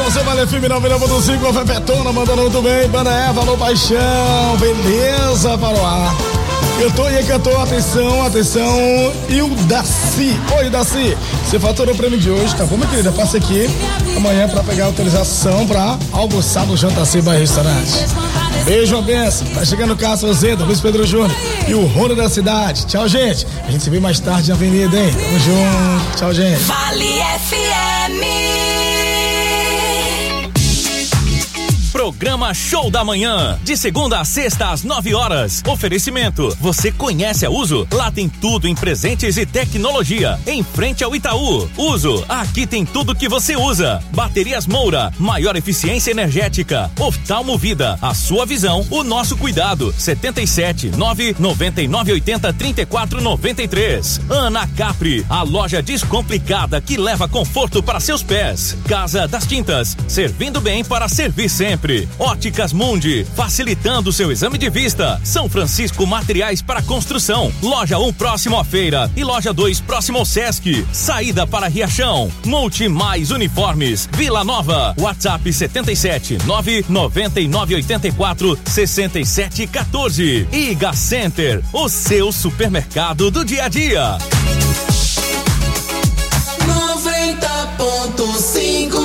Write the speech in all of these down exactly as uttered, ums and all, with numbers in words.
você, Vale F M noventa ponto cinco, a Fefetona mandando muito bem, Banda Eva, alô Paixão, beleza para o ar. Eu tô aí, cantor, atenção, atenção, e o Daci, oi Daci, você faturou o prêmio de hoje, tá bom, minha querida? Passa aqui amanhã pra pegar a autorização pra almoçar no J C Bar Restaurante. Beijo, uma benção, tá chegando o Cássio Zenda, Luiz Pedro Júnior e o Rony da cidade. Tchau, gente, a gente se vê mais tarde na avenida, hein? Tamo junto, tchau, gente. Vale F M. Programa Show da Manhã, de segunda a sexta às nove horas. Oferecimento, você conhece a Uso? Lá tem tudo em presentes e tecnologia, em frente ao Itaú. Uso, aqui tem tudo que você usa. Baterias Moura, maior eficiência energética. Oftalmo Vida, a sua visão, o nosso cuidado. setenta e sete, nove noventa e nove oitenta, trinta e quatro noventa e três. Ana Capri, a loja descomplicada que leva conforto para seus pés. Casa das Tintas, servindo bem para servir sempre. Óticas Mundi, facilitando seu exame de vista. São Francisco Materiais para Construção. Loja um próximo à feira e loja dois próximo ao Sesc. Saída para Riachão. Multi Mais Uniformes. Vila Nova. WhatsApp setenta e sete, nove noventa e nove oitenta e quatro, sessenta e sete quatorze. Iga Center, o seu supermercado do dia a dia. noventa ponto cinco.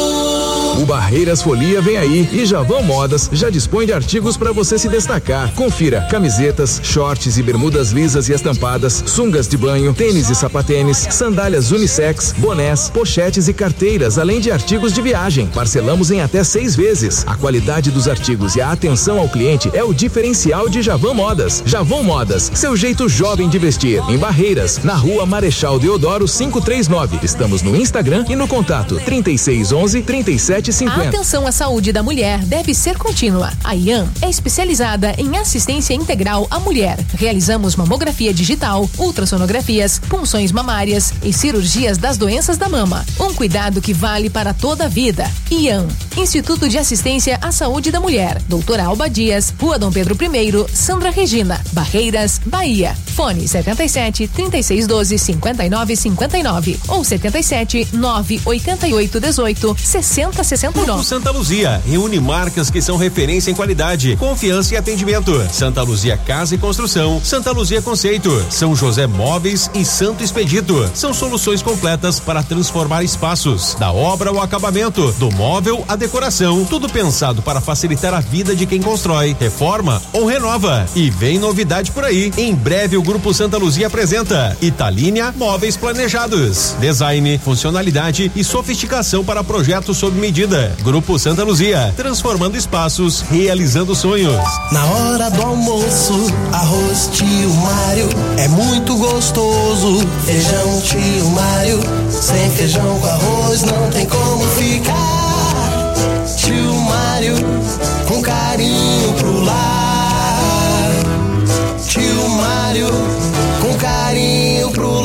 O Barreiras Folia vem aí e Javão Modas já dispõe de artigos para você se destacar. Confira: camisetas, shorts e bermudas lisas e estampadas, sungas de banho, tênis e sapatênis, sandálias unissex, bonés, pochetes e carteiras, além de artigos de viagem. Parcelamos em até seis vezes. A qualidade dos artigos e a atenção ao cliente é o diferencial de Javão Modas. Javão Modas, seu jeito jovem de vestir. Em Barreiras, na Rua Marechal Deodoro quinhentos e trinta e nove. Estamos no Instagram e no contato trinta e seis onze, trinta e sete cinquenta. A atenção à saúde da mulher deve ser contínua. A I A M é especializada em assistência integral à mulher. Realizamos mamografia digital, ultrassonografias, punções mamárias e cirurgias das doenças da mama. Um cuidado que vale para toda a vida. I A M, Instituto de Assistência à Saúde da Mulher. Doutora Alba Dias, Rua Dom Pedro I, Sandra Regina, Barreiras, Bahia. Fone setenta e sete, trinta e seis doze, cinquenta e nove cinquenta e nove ou setenta e sete, nove oitenta e oito dezoito, sessenta sessenta e nove. Santa Luzia reúne marcas que são referência em qualidade, confiança e atendimento. Santa Luzia Casa e Construção, Santa Luzia Conceito, São José Móveis e Santo Expedito. São soluções completas para transformar espaços, da obra ao acabamento, do móvel à decoração, tudo pensado para facilitar a vida de quem constrói, reforma ou renova. E vem novidade por aí. Em breve o Grupo Santa Luzia apresenta Italínia Móveis Planejados, design, funcionalidade e sofisticação para projetos sob medida. Grupo Santa Luzia, transformando espaços, realizando sonhos. Na hora do almoço, arroz tio Mário é muito gostoso. Feijão tio Mário, sem feijão com arroz não tem como ficar. Tio Mário, com carinho pro lar. Tio Mário, com carinho pro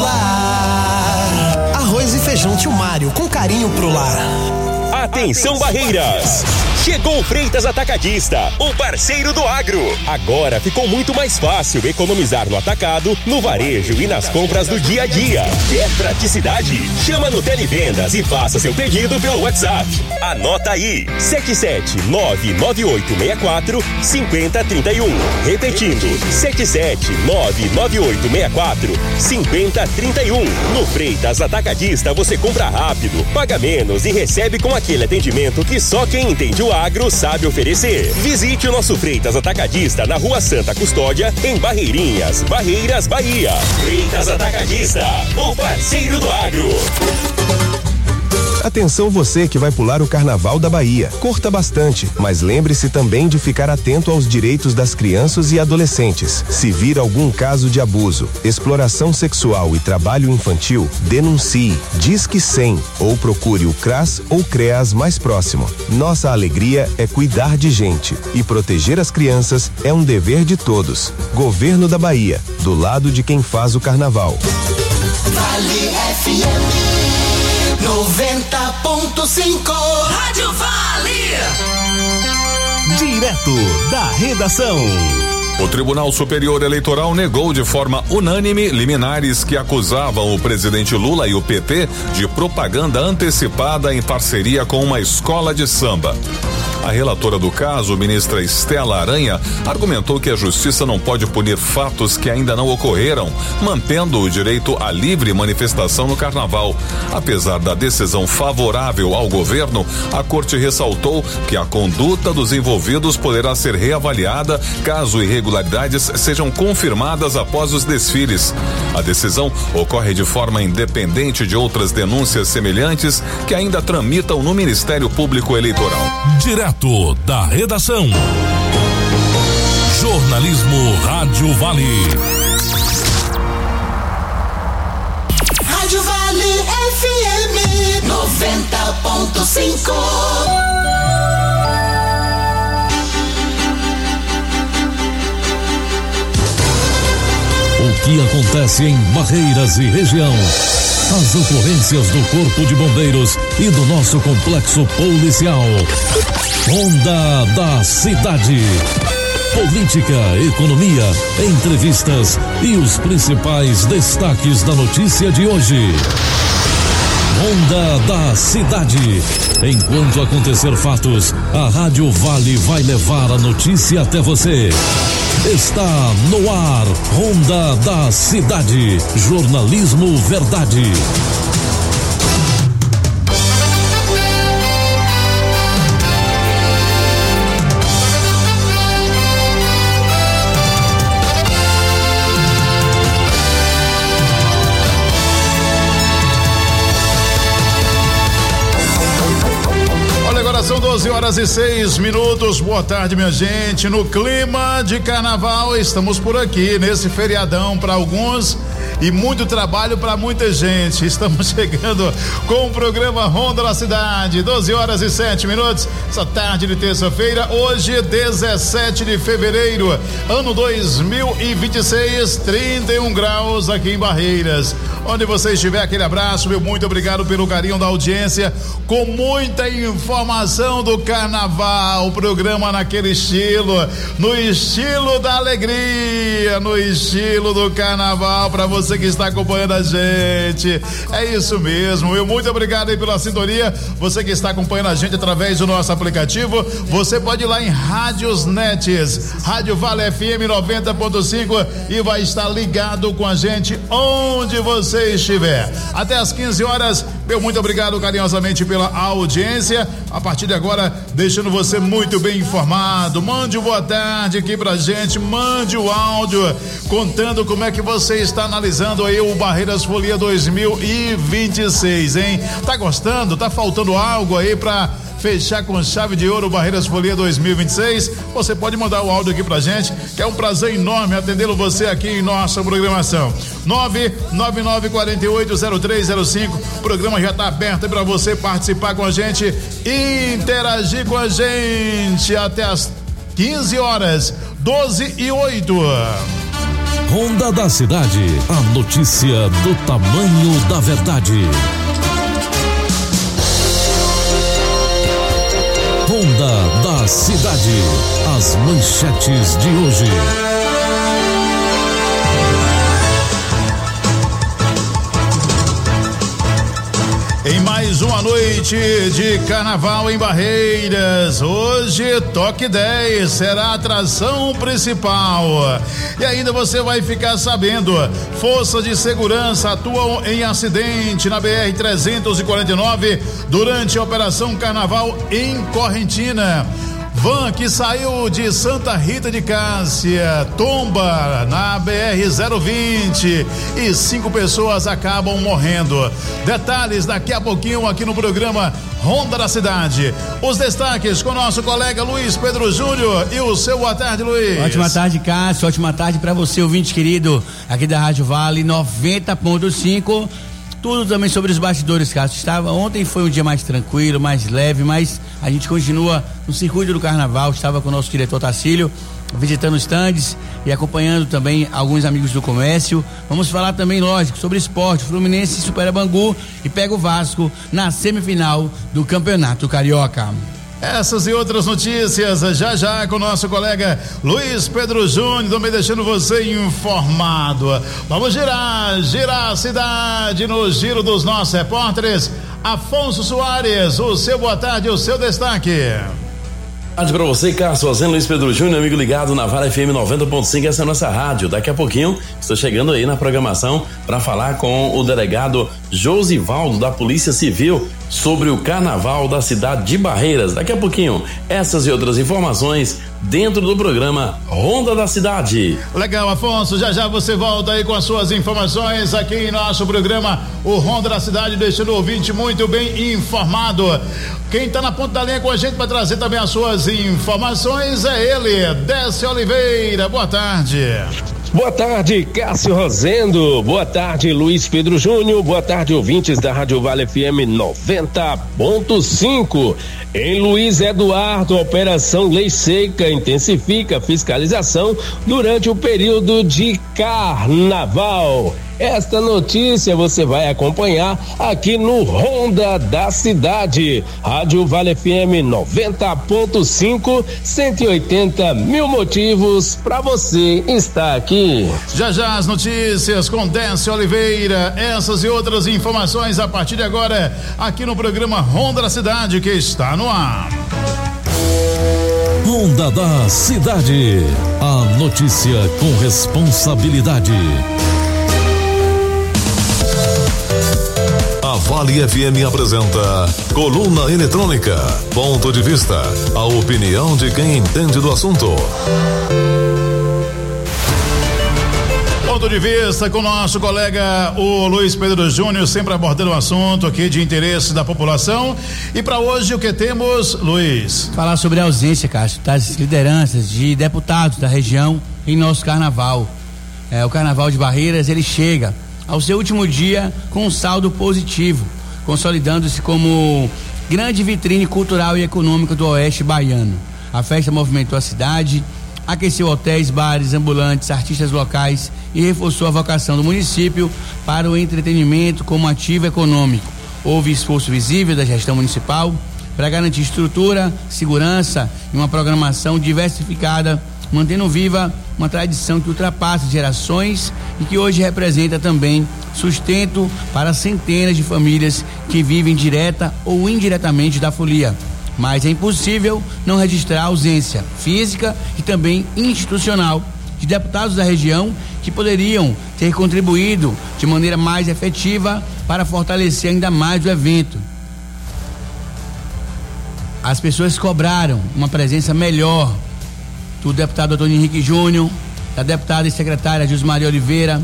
lar. Arroz e feijão tio Mário, com carinho pro lar. Atenção Barreiras! Chegou o Freitas Atacadista, o parceiro do agro. Agora ficou muito mais fácil economizar no atacado, no varejo e nas compras do dia a dia. Quer praticidade? Chama no Televendas e faça seu pedido pelo WhatsApp. Anota aí: sete sete nove nove oito seis quatro cinco zero três um. Repetindo: sete sete nove nove oito seis quatro cinco zero três um. No Freitas Atacadista você compra rápido, paga menos e recebe com aquele atendimento que só quem entende o agro sabe oferecer. Visite o nosso Freitas Atacadista na Rua Santa Custódia, em Barreirinhas, Barreiras, Bahia. Freitas Atacadista, o parceiro do agro. Atenção você que vai pular o Carnaval da Bahia. Curta bastante, mas lembre-se também de ficar atento aos direitos das crianças e adolescentes. Se vir algum caso de abuso, exploração sexual e trabalho infantil, denuncie, Disque cem ou procure o CRAS ou CREAS mais próximo. Nossa alegria é cuidar de gente e proteger as crianças é um dever de todos. Governo da Bahia, do lado de quem faz o Carnaval. Vale F M noventa ponto cinco. Rádio Vale. Direto da redação. O Tribunal Superior Eleitoral negou de forma unânime liminares que acusavam o presidente Lula e o P T de propaganda antecipada em parceria com uma escola de samba. A relatora do caso, ministra Estela Aranha, argumentou que a justiça não pode punir fatos que ainda não ocorreram, mantendo o direito à livre manifestação no carnaval. Apesar da decisão favorável ao governo, a corte ressaltou que a conduta dos envolvidos poderá ser reavaliada caso irregularidades sejam confirmadas após os desfiles. A decisão ocorre de forma independente de outras denúncias semelhantes que ainda tramitam no Ministério Público Eleitoral. Direto da redação. Jornalismo Rádio Vale. Rádio Vale F M noventa ponto cinco. O que acontece em Barreiras e região? As ocorrências do Corpo de Bombeiros e do nosso complexo policial. Ronda da Cidade. Política, economia, entrevistas e os principais destaques da notícia de hoje. Ronda da Cidade. Enquanto acontecer fatos, a Rádio Vale vai levar a notícia até você. Está no ar, Ronda da Cidade. Jornalismo Verdade. São doze horas e seis minutos. Boa tarde, minha gente. No clima de carnaval, estamos por aqui nesse feriadão para alguns e muito trabalho para muita gente. Estamos chegando com o programa Ronda da Cidade. doze horas e sete minutos. Essa tarde de terça-feira, hoje, dezessete de fevereiro, ano dois mil e vinte e seis, trinta e um graus aqui em Barreiras. Onde você estiver, aquele abraço, meu muito obrigado pelo carinho da audiência, com muita informação do carnaval, o programa naquele estilo, no estilo da alegria, no estilo do carnaval, para você que está acompanhando a gente. É isso mesmo, meu muito obrigado aí pela sintonia, você que está acompanhando a gente através do nosso aplicativo, você pode ir lá em Rádios Nets, Rádio Vale F M noventa ponto cinco e vai estar ligado com a gente onde você estiver. Até às quinze horas, meu muito obrigado carinhosamente pela audiência. A partir de agora, deixando você muito bem informado. Mande um boa tarde aqui pra gente, mande o áudio contando como é que você está analisando aí o Barreiras Folia dois mil e vinte e seis, hein? Tá gostando? Tá faltando algo aí pra fechar com chave de ouro Barreiras Folia dois mil e vinte e seis? Você pode mandar o áudio aqui pra gente, que é um prazer enorme atendê-lo você aqui em nossa programação. nove nove nove quatro oito zero três zero cinco. O programa já tá aberto aí pra você participar com a gente e interagir com a gente até as quinze horas, doze e oito. Ronda da Cidade, a notícia do tamanho da verdade. Ronda da Cidade, as manchetes de hoje. Em mais uma noite de carnaval em Barreiras, hoje Toque dez será a atração principal. E ainda você vai ficar sabendo, forças de segurança atuam em acidente na B R trezentos e quarenta e nove durante a Operação Carnaval em Correntina. Van que saiu de Santa Rita de Cássia tomba na B R zero vinte e cinco pessoas acabam morrendo. Detalhes daqui a pouquinho aqui no programa Ronda da Cidade. Os destaques com nosso colega Luiz Pedro Júnior e o seu boa tarde, Luiz. Ótima tarde, Cássio. Ótima tarde para você, ouvinte querido, aqui da Rádio Vale noventa ponto cinco. Tudo também sobre os bastidores, Cássio. Estava, ontem foi um dia mais tranquilo, mais leve, mas a gente continua no circuito do carnaval. Estava com o nosso diretor Tacílio, visitando os stands e acompanhando também alguns amigos do comércio. Vamos falar também, lógico, sobre esporte. Fluminense supera Bangu e pega o Vasco na semifinal do Campeonato Carioca. Essas e outras notícias já já com o nosso colega Luiz Pedro Júnior, também deixando você informado. Vamos girar, girar a cidade no giro dos nossos repórteres. Afonso Soares, o seu boa tarde, o seu destaque. Boa tarde pra você, Cássio Fazendo, Luiz Pedro Júnior, amigo ligado na Vale F M noventa ponto cinco, essa é a nossa rádio. Daqui a pouquinho estou chegando aí na programação para falar com o delegado Josivaldo da Polícia Civil sobre o carnaval da cidade de Barreiras. Daqui a pouquinho, essas e outras informações dentro do programa Ronda da Cidade. Legal, Afonso, já já você volta aí com as suas informações aqui em nosso programa, o Ronda da Cidade, deixando o ouvinte muito bem informado. Quem está na ponta da linha com a gente para trazer também as suas informações é ele, Décio Oliveira. Boa tarde. Boa tarde, Cássio Rosendo. Boa tarde, Luiz Pedro Júnior. Boa tarde, ouvintes da Rádio Vale F M noventa ponto cinco. Em Luiz Eduardo, a Operação Lei Seca intensifica a fiscalização durante o período de carnaval. Esta notícia você vai acompanhar aqui no Ronda da Cidade. Rádio Vale F M noventa ponto cinco, cento e oitenta mil motivos para você estar aqui. Já já as notícias com Décio Oliveira, essas e outras informações a partir de agora aqui no programa Ronda da Cidade, que está no ar. Ronda da Cidade. A notícia com responsabilidade. A Vale F M apresenta Coluna Eletrônica, ponto de vista, a opinião de quem entende do assunto. Ponto de vista com o nosso colega o Luiz Pedro Júnior, sempre abordando um assunto aqui de interesse da população. E para hoje o que temos, Luiz? Falar sobre a ausência, Cássio, das lideranças de deputados da região em nosso carnaval. É, o carnaval de Barreiras, ele chega ao seu último dia com um saldo positivo, consolidando-se como grande vitrine cultural e econômica do oeste baiano. A festa movimentou a cidade, aqueceu hotéis, bares, ambulantes, artistas locais e reforçou a vocação do município para o entretenimento como ativo econômico. Houve esforço visível da gestão municipal para garantir estrutura, segurança e uma programação diversificada, mantendo viva uma tradição que ultrapassa gerações e que hoje representa também sustento para centenas de famílias que vivem direta ou indiretamente da folia. Mas é impossível não registrar a ausência física e também institucional de deputados da região que poderiam ter contribuído de maneira mais efetiva para fortalecer ainda mais o evento. As pessoas cobraram uma presença melhor do deputado Antônio Henrique Júnior, da deputada e secretária Gilsmaria Oliveira,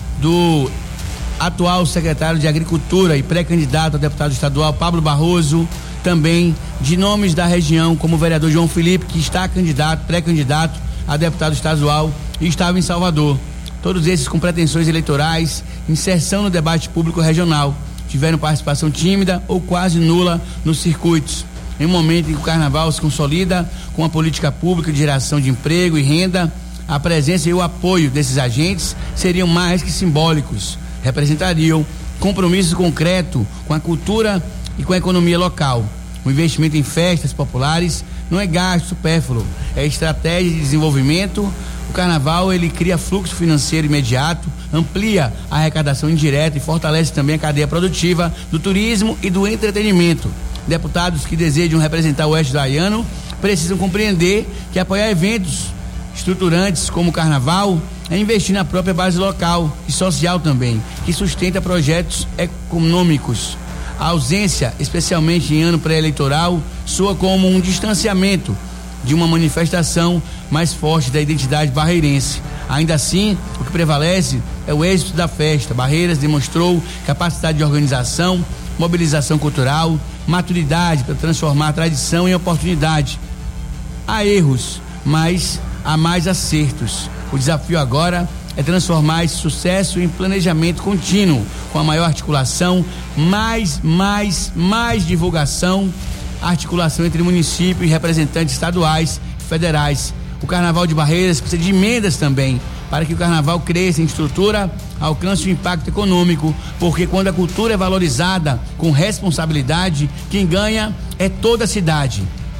do atual secretário de Agricultura e pré-candidato a deputado estadual Pablo Barroso, também de nomes da região, como o vereador João Felipe, que está candidato, pré-candidato a deputado estadual e estava em Salvador. Todos esses com pretensões eleitorais, inserção no debate público regional, tiveram participação tímida ou quase nula nos circuitos. Em um momento em que o carnaval se consolida com a política pública de geração de emprego e renda, a presença e o apoio desses agentes seriam mais que simbólicos, representariam compromisso concreto com a cultura e com a economia local. O investimento em festas populares não é gasto supérfluo, é estratégia de desenvolvimento. O carnaval, ele cria fluxo financeiro imediato, amplia a arrecadação indireta e fortalece também a cadeia produtiva do turismo e do entretenimento. Deputados que desejam representar o oeste baiano precisam compreender que apoiar eventos estruturantes como o carnaval é investir na própria base local e social também, que sustenta projetos econômicos. A ausência, especialmente em ano pré-eleitoral, soa como um distanciamento de uma manifestação mais forte da identidade barreirense. Ainda assim, o que prevalece é o êxito da festa. Barreiras demonstrou capacidade de organização, mobilização cultural, maturidade para transformar a tradição em oportunidade. Há erros, mas há mais acertos. O desafio agora é transformar esse sucesso em planejamento contínuo, com a maior articulação, mais, mais, mais divulgação, articulação entre município e representantes estaduais e federais. O Carnaval de Barreiras precisa de emendas também, para que o carnaval cresça em estrutura, alcance o impacto econômico, porque quando a cultura é valorizada com responsabilidade, quem ganha é toda a cidade.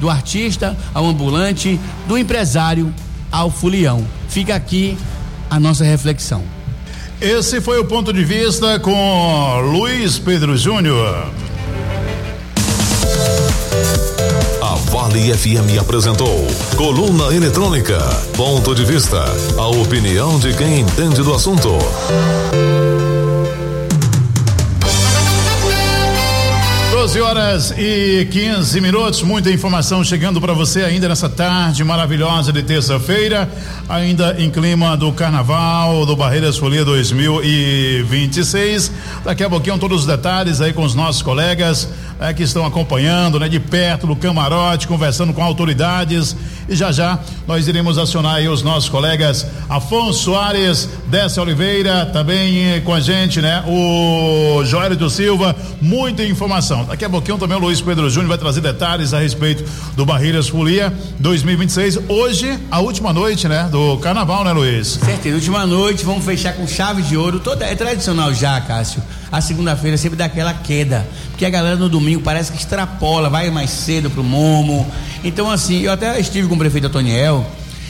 do artista ao ambulante, do empresário ao fulião. Fica aqui a nossa reflexão. Esse foi o ponto de vista com Luiz Pedro Júnior. A Vale F M apresentou Coluna Eletrônica, ponto de vista, a opinião de quem entende do assunto. doze horas e quinze minutos, muita informação chegando para você ainda nessa tarde maravilhosa de terça-feira, ainda em clima do Carnaval do Barreiras Folia dois mil e vinte e seis. Daqui a pouquinho todos os detalhes aí com os nossos colegas é, que estão acompanhando, né, de perto do camarote, conversando com autoridades, e já já nós iremos acionar aí os nossos colegas Afonso Soares, Décia Oliveira, também com a gente, né, o Joélio Silva, muita informação. Daqui a pouquinho também o Luiz Pedro Júnior vai trazer detalhes a respeito do Barreiras Folia dois mil e vinte e seis. Hoje, a última noite, né, do Carnaval, né, Luiz? Certeza, última noite, vamos fechar com chave de ouro. Toda, é tradicional já, Cássio. A segunda-feira sempre dá aquela queda, porque a galera no domingo parece que extrapola, vai mais cedo pro Momo. Então, assim, eu até estive com o prefeito Antoniel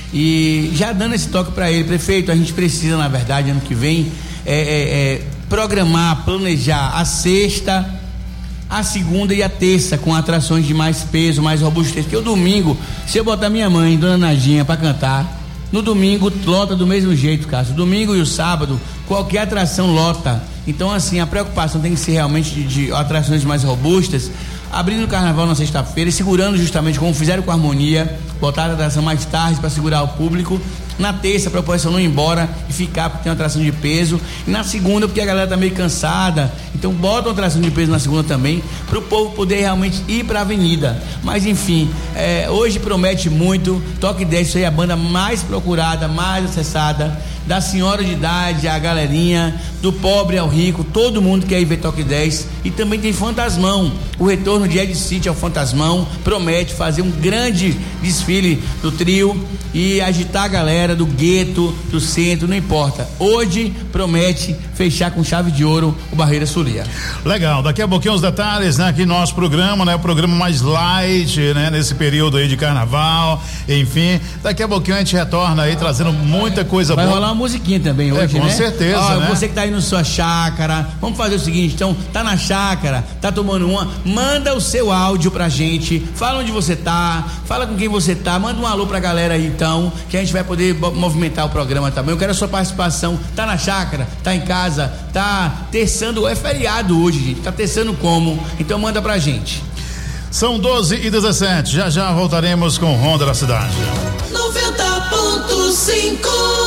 e já dando esse toque para ele: prefeito, a gente precisa, na verdade, ano que vem, é, é, é, programar, planejar a sexta, a segunda e a terça com atrações de mais peso, mais robustez. Porque o domingo, se eu botar minha mãe, Dona Nadinha, para cantar, no domingo lota do mesmo jeito, Cássio. Domingo e o sábado, qualquer atração lota. Então, assim, a preocupação tem que ser realmente de, de atrações mais robustas, abrindo o carnaval na sexta-feira e segurando justamente como fizeram com a Harmonia, botar a atração mais tarde para segurar o público. Na terça, a proposta é não ir embora e ficar porque tem uma atração de peso. E na segunda, porque a galera tá meio cansada. Então, bota uma atração de peso na segunda também, para o povo poder realmente ir para a avenida. Mas, enfim, é, hoje promete muito. Toque dez, isso aí é a banda mais procurada, mais acessada. Da senhora de idade, a galerinha, do pobre ao rico, todo mundo quer ir ver Toque dez. E também tem Fantasmão. O retorno de Ed City ao Fantasmão promete fazer um grande desfile do trio e agitar a galera do gueto, do centro, não importa. Hoje promete fechar com chave de ouro o Barreiras Folia. Legal, daqui a pouquinho os detalhes, né, aqui no nosso programa, né, o programa mais light, né, nesse período aí de carnaval, enfim, daqui a pouquinho a gente retorna aí trazendo muita coisa Vai boa. Vai rolar uma musiquinha também hoje, é, com né? Com certeza, Ó, né? Você que tá aí na sua chácara, vamos fazer o seguinte, então, tá na chácara, tá tomando uma, manda o seu áudio pra gente, fala onde você tá, fala com quem você tá, manda um alô pra galera aí então, que a gente vai poder movimentar o programa também. Eu quero a sua participação. Tá na chácara, tá em casa, tá terçando, é feriado hoje, gente, tá terçando como? Então manda pra gente. São doze e dezessete, já já voltaremos com o Ronda da Cidade. noventa ponto cinco.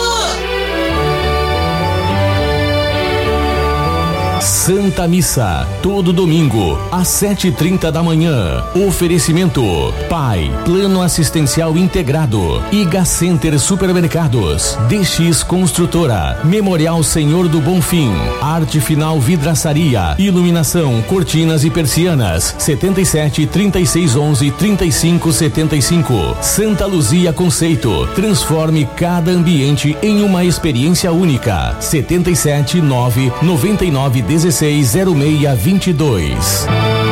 Santa Missa, todo domingo, às sete e trinta da manhã. Oferecimento: Pai, Plano Assistencial Integrado, Iga Center Supermercados, D X Construtora, Memorial Senhor do Bonfim, Arte Final Vidraçaria, Iluminação, Cortinas e Persianas, setenta e sete, trinta e seis, onze, trinta e cinco, setenta e cinco. Santa Luzia Conceito, transforme cada ambiente em uma experiência única. setenta e sete, nove, noventa e nove, dezesseis, zero seis, vinte e dois.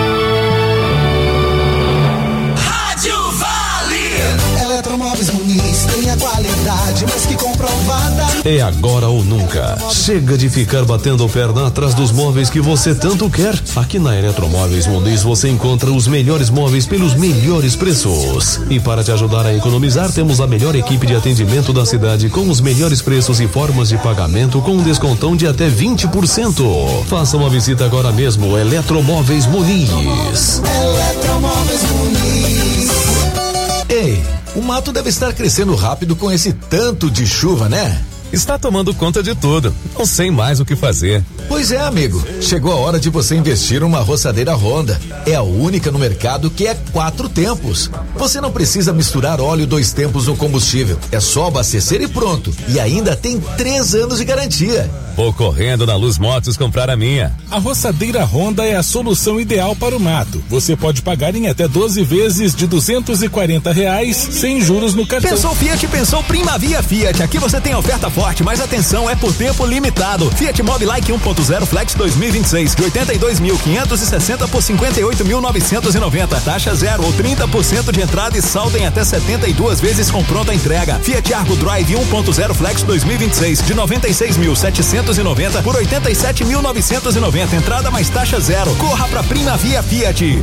Rádio Vale. Eletromóveis Muniz tem a qualidade mais que comprovada. É agora ou nunca. Chega de ficar batendo perna atrás dos móveis que você tanto quer. Aqui na Eletromóveis Muniz você encontra os melhores móveis pelos melhores preços. E para te ajudar a economizar, temos a melhor equipe de atendimento da cidade com os melhores preços e formas de pagamento com um descontão de até vinte por cento. Faça uma visita agora mesmo. Eletromóveis Muniz. Eletromóveis Muniz. Ei, o mato deve estar crescendo rápido com esse tanto de chuva, né? Está tomando conta de tudo. Não sei mais o que fazer. Pois é, amigo. Chegou a hora de você investir numa roçadeira Honda. É a única no mercado que é quatro tempos. Você não precisa misturar óleo dois tempos no combustível. É só abastecer e pronto. E ainda tem três anos de garantia. Vou correndo na Luz Motos comprar a minha. A roçadeira Honda é a solução ideal para o mato. Você pode pagar em até doze vezes de duzentos e quarenta reais sem juros no cartão. Pensou Fiat, pensou Primavia Fiat. Aqui você tem oferta forte forte, mas atenção, é por tempo limitado. Fiat Mobi Like um ponto zero Flex dois mil e vinte e seis de oitenta e dois mil quinhentos e sessenta por cinquenta e oito mil novecentos e noventa. Taxa zero ou trinta por cento de entrada e saldo em até setenta e duas vezes com pronta entrega. Fiat Argo Drive um ponto zero Flex dois mil e vinte e seis de noventa e seis mil setecentos e noventa por oitenta e sete mil novecentos e noventa. Entrada mais taxa zero. Corra pra Prima Via Fiat.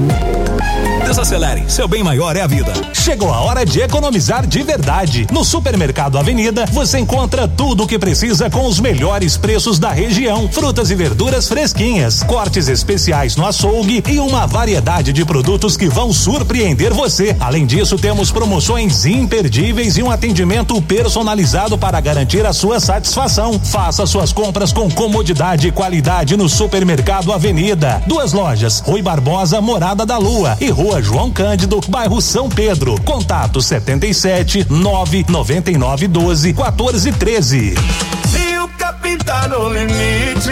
Desacelere, seu bem maior é a vida. Chegou a hora de economizar de verdade. No Supermercado Avenida, você encontra tudo o que precisa com os melhores preços da região. Frutas e verduras fresquinhas, cortes especiais no açougue e uma variedade de produtos que vão surpreender você. Além disso, temos promoções imperdíveis e um atendimento personalizado para garantir a sua satisfação. Faça suas compras com comodidade e qualidade no Supermercado Avenida. Duas lojas, Rui Barbosa, Morada da Lua, e Rua João Cândido, bairro São Pedro. Contato setenta e sete, nove noventa e nove, doze, quatorze, treze. E o capim tá no limite.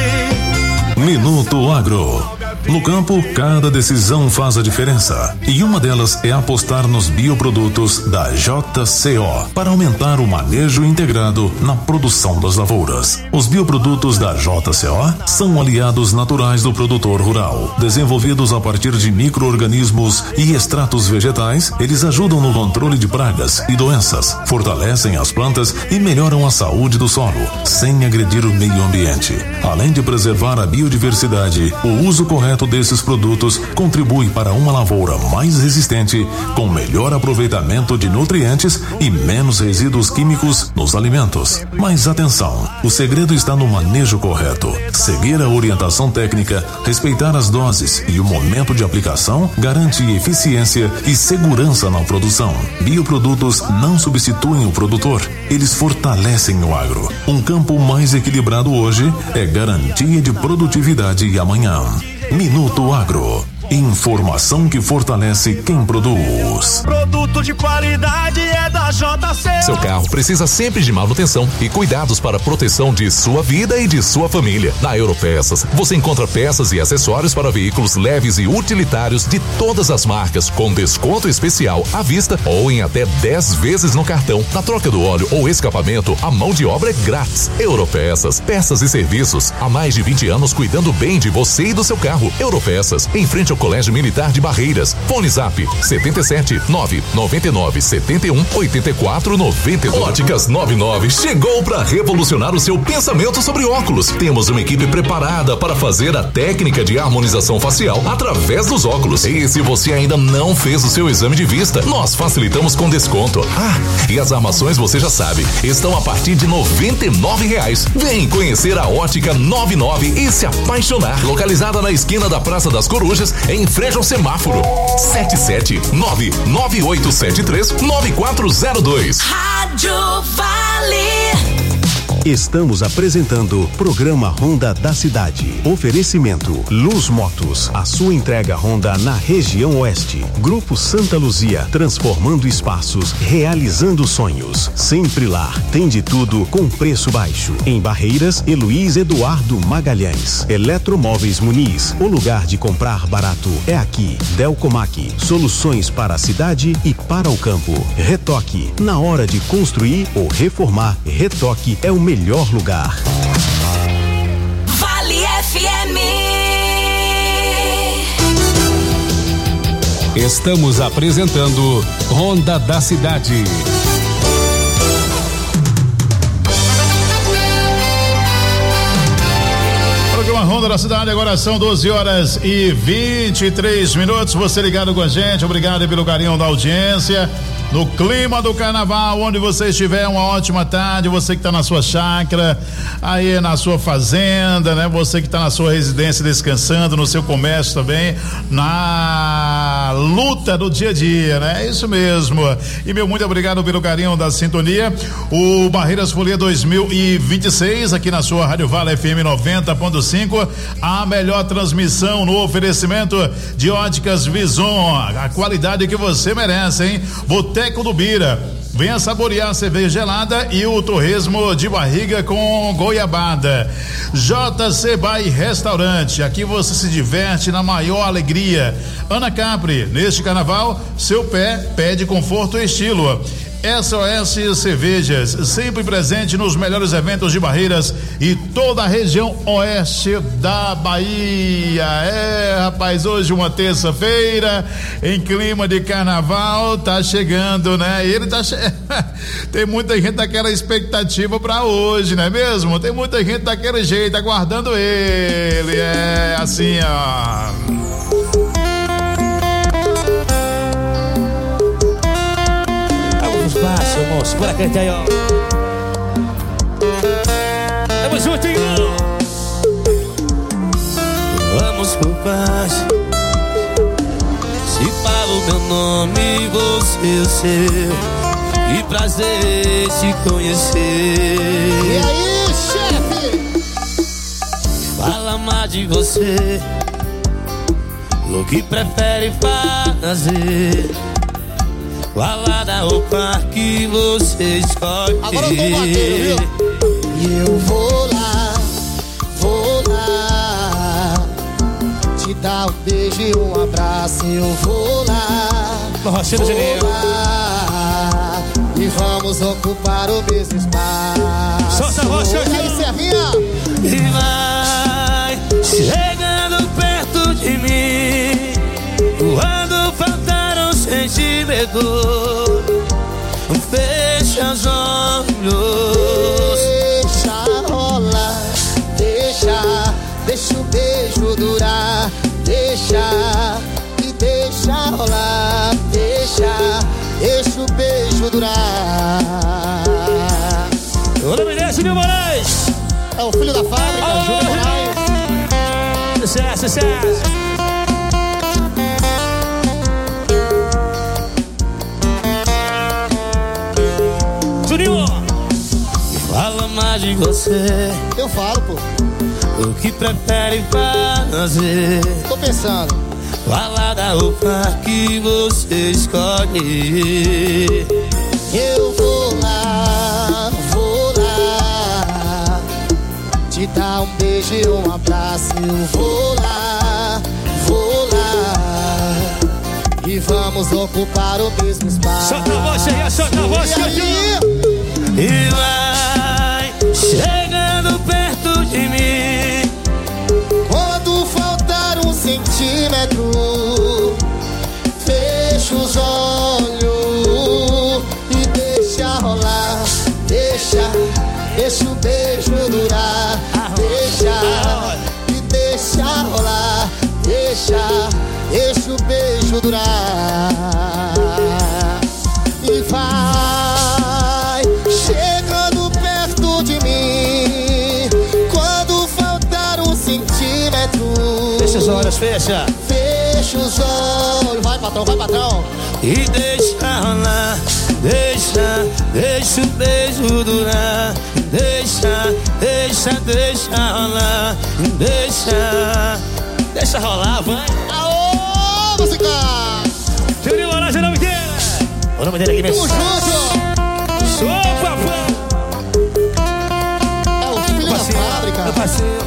Minuto Agro. No campo, cada decisão faz a diferença. E uma delas é apostar nos bioprodutos da J C O para aumentar o manejo integrado na produção das lavouras. Os bioprodutos da J C O são aliados naturais do produtor rural. Desenvolvidos a partir de micro-organismos e extratos vegetais, eles ajudam no controle de pragas e doenças, fortalecem as plantas e melhoram a saúde do solo, sem agredir o meio ambiente. Além de preservar a biodiversidade, o uso correto desses produtos contribui para uma lavoura mais resistente, com melhor aproveitamento de nutrientes e menos resíduos químicos nos alimentos. Mas atenção, o segredo está no manejo correto. Seguir a orientação técnica, respeitar as doses e o momento de aplicação garante eficiência e segurança na produção. Bioprodutos não substituem o produtor, eles fortalecem o agro. Um campo mais equilibrado hoje é garantia de produtividade amanhã. Minuto Agro. Informação que fortalece quem produz. Produto de qualidade é da J C O. Seu carro precisa sempre de manutenção e cuidados para a proteção de sua vida e de sua família. Na Europeças, você encontra peças e acessórios para veículos leves e utilitários de todas as marcas, com desconto especial à vista ou em até dez vezes no cartão. Na troca do óleo ou escapamento, a mão de obra é grátis. Europeças, peças e serviços. Há mais de vinte anos cuidando bem de você e do seu carro. Europeças, em frente ao Colégio Militar de Barreiras. Fone Zap setenta e sete, nove noventa e nove, setenta e um, oitenta e quatro, noventa e dois. Óticas noventa e nove chegou para revolucionar o seu pensamento sobre óculos. Temos uma equipe preparada para fazer a técnica de harmonização facial através dos óculos. E se você ainda não fez o seu exame de vista, nós facilitamos com desconto. Ah, e as armações você já sabe, estão a partir de noventa e nove reais. Vem conhecer a Ótica noventa e nove e se apaixonar. Localizada na esquina da Praça das Corujas, em frente ao semáforo. sete sete nove nove oito sete três nove quatro zero dois. Rádio Vale. Estamos apresentando Programa Honda da Cidade. Oferecimento Luz Motos, a sua entrega Honda na região oeste. Grupo Santa Luzia, transformando espaços, realizando sonhos. Sempre lá, tem de tudo com preço baixo. Em Barreiras, Luiz Eduardo Magalhães. Eletromóveis Muniz, o lugar de comprar barato é aqui. Delcomac, soluções para a cidade e para o campo. Retoque, na hora de construir ou reformar, Retoque é o melhor lugar. Vale F M. Estamos apresentando Honda da Cidade. Programa Honda da Cidade, agora são doze horas e vinte e três minutos. Você ligado com a gente, obrigado pelo carinho da audiência. No clima do carnaval, onde você estiver, uma ótima tarde. Você que está na sua chácara, aí na sua fazenda, né? Você que está na sua residência descansando, no seu comércio também, na luta do dia a dia, né? É isso mesmo. E meu muito obrigado pelo carinho da sintonia. O Barreiras Folia dois mil e vinte e seis, aqui na sua Rádio Vale F M noventa ponto cinco, a melhor transmissão no oferecimento de Óticas Vison, a qualidade que você merece, hein? Boteco do Bira, venha saborear a cerveja gelada e o torresmo de barriga com goiabada. J C By Restaurante, aqui você se diverte na maior alegria. Ana Capri, neste carnaval, seu pé pede conforto e estilo. S O S Cervejas, sempre presente nos melhores eventos de Barreiras e toda a região oeste da Bahia. É, rapaz, hoje uma terça-feira, em clima de carnaval, tá chegando, né? E ele tá che... tem muita gente daquela expectativa pra hoje, não é mesmo? Tem muita gente daquele jeito, aguardando ele. É assim, ó. Fácil, moço, por aqui aí, ó. Vamos juntinho. Vamos por paz. Se falo meu nome, você o seu. Que prazer te conhecer. E aí, chefe? Fala mais de você. O que prefere fazer? Qual a da roupa que você escolhe? Agora eu tô batendo, viu? E eu vou lá, vou lá te dar um beijo e um abraço. Eu vou lá, vou lá e vamos ocupar o mesmo espaço. Solta a voz, e aí, Serrinha? E vai chegando perto de mim quando faltar um sentimento. Fecha os olhos, deixa rolar, deixa, deixa o beijo durar, deixa e deixa rolar, deixa, deixa o beijo durar. O nome dele é Júnior Moraes. É o filho da fábrica, oh, Júnior Moraes. Sucesso, sucesso. Fala mais de você. Eu falo, pô. O que prefere fazer? Tô pensando. Fala da roupa que você escolhe. Eu vou lá, vou lá te dar um beijo e um abraço. Eu vou lá, vou lá e vamos ocupar o mesmo espaço. Solta a voz aí, solta a voz aí. E vai chegando perto de mim quando faltar um centímetro. Fecha os olhos e deixa rolar, deixa, deixa o beijo durar, deixa e deixa rolar, deixa, deixa o beijo durar. E vai chegando perto de mim quando faltar um centímetro. Fecha os olhos, fecha. Fecha os olhos. Vai, patrão, vai, patrão. E deixa rolar, deixa, deixa o beijo durar. Deixa, deixa, deixa rolar. Deixa, deixa rolar, vai. Aô, música! Júnior Moraes, o nome dele. O nome dele aqui mesmo. Tamo junto. Sou papai. É o filho da fábrica. Meu parceiro.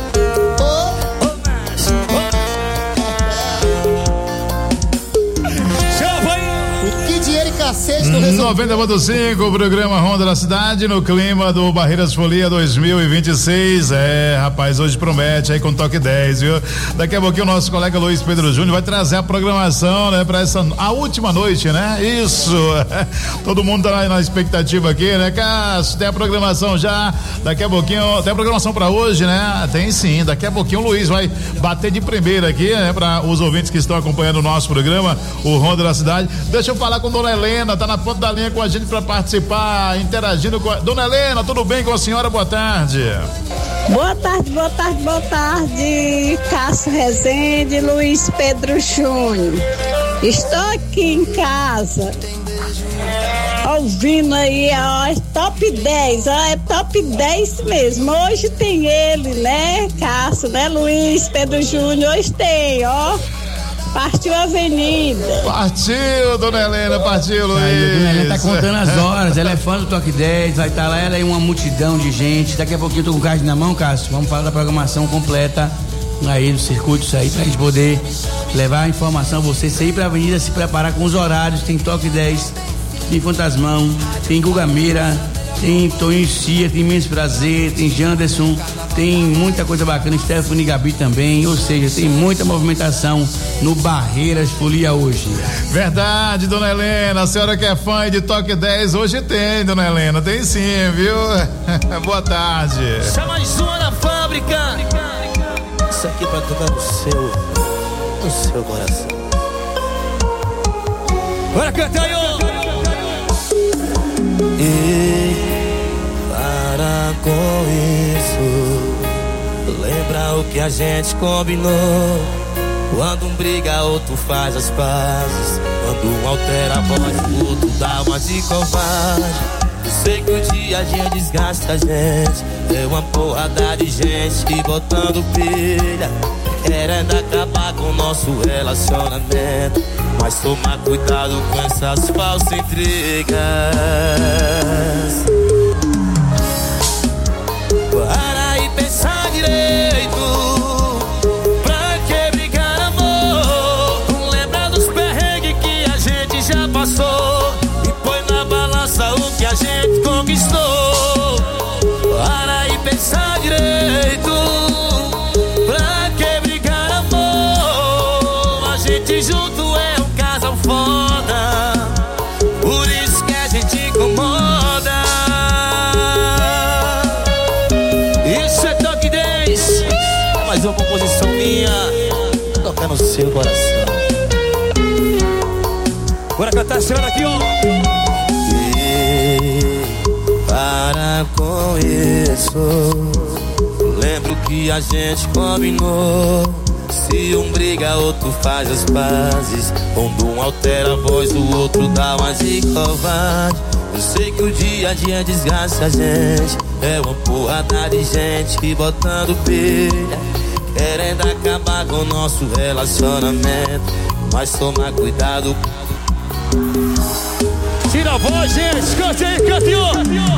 noventa ponto cinco, o programa Ronda da Cidade, no clima do Barreiras Folia dois mil e vinte e seis. É, rapaz, hoje promete aí com toque dez, viu? Daqui a pouquinho o nosso colega Luiz Pedro Júnior vai trazer a programação, né, pra essa, a última noite, né? Isso. Todo mundo tá na, na expectativa aqui, né, Cássio? Tem a programação já, daqui a pouquinho, tem a programação pra hoje, né? Tem sim, daqui a pouquinho o Luiz vai bater de primeira aqui, né, pra os ouvintes que estão acompanhando o nosso programa, o Ronda da Cidade. Deixa eu falar com Dona Helena, tá na ponta da linha com a gente para participar, interagindo com a... Dona Helena, tudo bem com a senhora? Boa tarde. Boa tarde, boa tarde, boa tarde, Cássio Rezende, Luiz Pedro Júnior. Estou aqui em casa, ouvindo aí, ó, é top dez, ó, é top dez mesmo. Hoje tem ele, né, Cássio, né, Luiz Pedro Júnior, hoje tem, ó. Partiu a avenida. Partiu, Dona Helena, partiu, Luiz. Aí, a Dona Helena tá contando as horas, ela é fã do Toque dez, vai estar tá lá, ela é uma multidão de gente. Daqui a pouquinho eu tô com o card na mão, Cássio. Vamos falar da programação completa aí do circuito, isso aí, pra gente poder levar a informação, você sair pra avenida, se preparar com os horários. Tem Toque dez tem Fantasmão, tem Guga Meira, tem Toninho Cia, tem Menos Prazer, tem Janderson, tem muita coisa bacana, Stephanie Gabi também, ou seja, tem muita movimentação no Barreiras Folia hoje. Verdade, dona Helena, a senhora que é fã de Toque dez, hoje tem, dona Helena, tem sim, viu? Boa tarde. Chama mais uma na fábrica. Isso aqui pra tocar no seu, no seu coração. Bora cantar aí, E para com isso, lembra o que a gente combinou. Quando um briga, outro faz as pazes. Quando um altera a voz, o outro dá uma de covarde. Eu sei que o dia a dia desgasta a gente. É uma porrada de gente que botando pilha, querendo acabar com o nosso relacionamento. Mas toma cuidado com essas falsas intrigas. Para e pensar direito. Pra que brigar, amor? Não lembra dos perrengues que a gente já passou. E põe na balança o que a gente conquistou. Para e pensar direito. Pra que brigar, amor? A gente junto é um casal foda. Por isso que a gente incomoda. Isso é Toque dez. É mais uma composição minha, toca no seu coração. Bora cantar a senhora aqui, ó. E para com isso, lembro que a gente combinou. Se um briga, outro faz as pazes. Quando um altera a voz, o outro dá uma de covarde. Eu sei que o dia a dia desgasta a gente. É uma porrada de gente que botando pilha, querendo acabar com o nosso relacionamento. Mas toma cuidado. Tira a voz, gente, cante aí, cante, ó.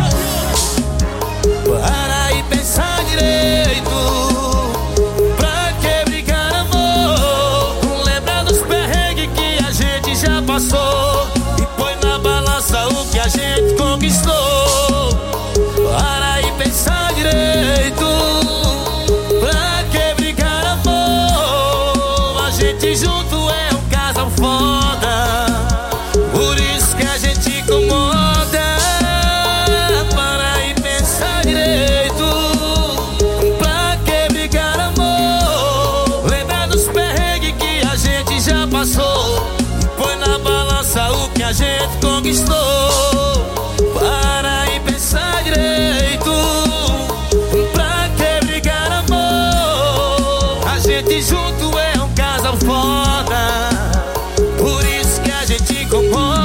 Para e pensar direito. Pra que brigar, amor? Não lembra dos perrengues que a gente já passou. E põe na balança o que a gente conquistou. Para e pensar direito. Pra que brigar, amor? A gente junto é um casal foda. Por isso que a gente incomoda. Para e pensar direito. Pra que brigar, amor? Lembra dos perrengues que a gente já passou. E põe na balança o que a gente conquistou. Para e pensar direito. Pra que brigar, amor? A gente junto é um casal foda. Por isso que a gente incomoda.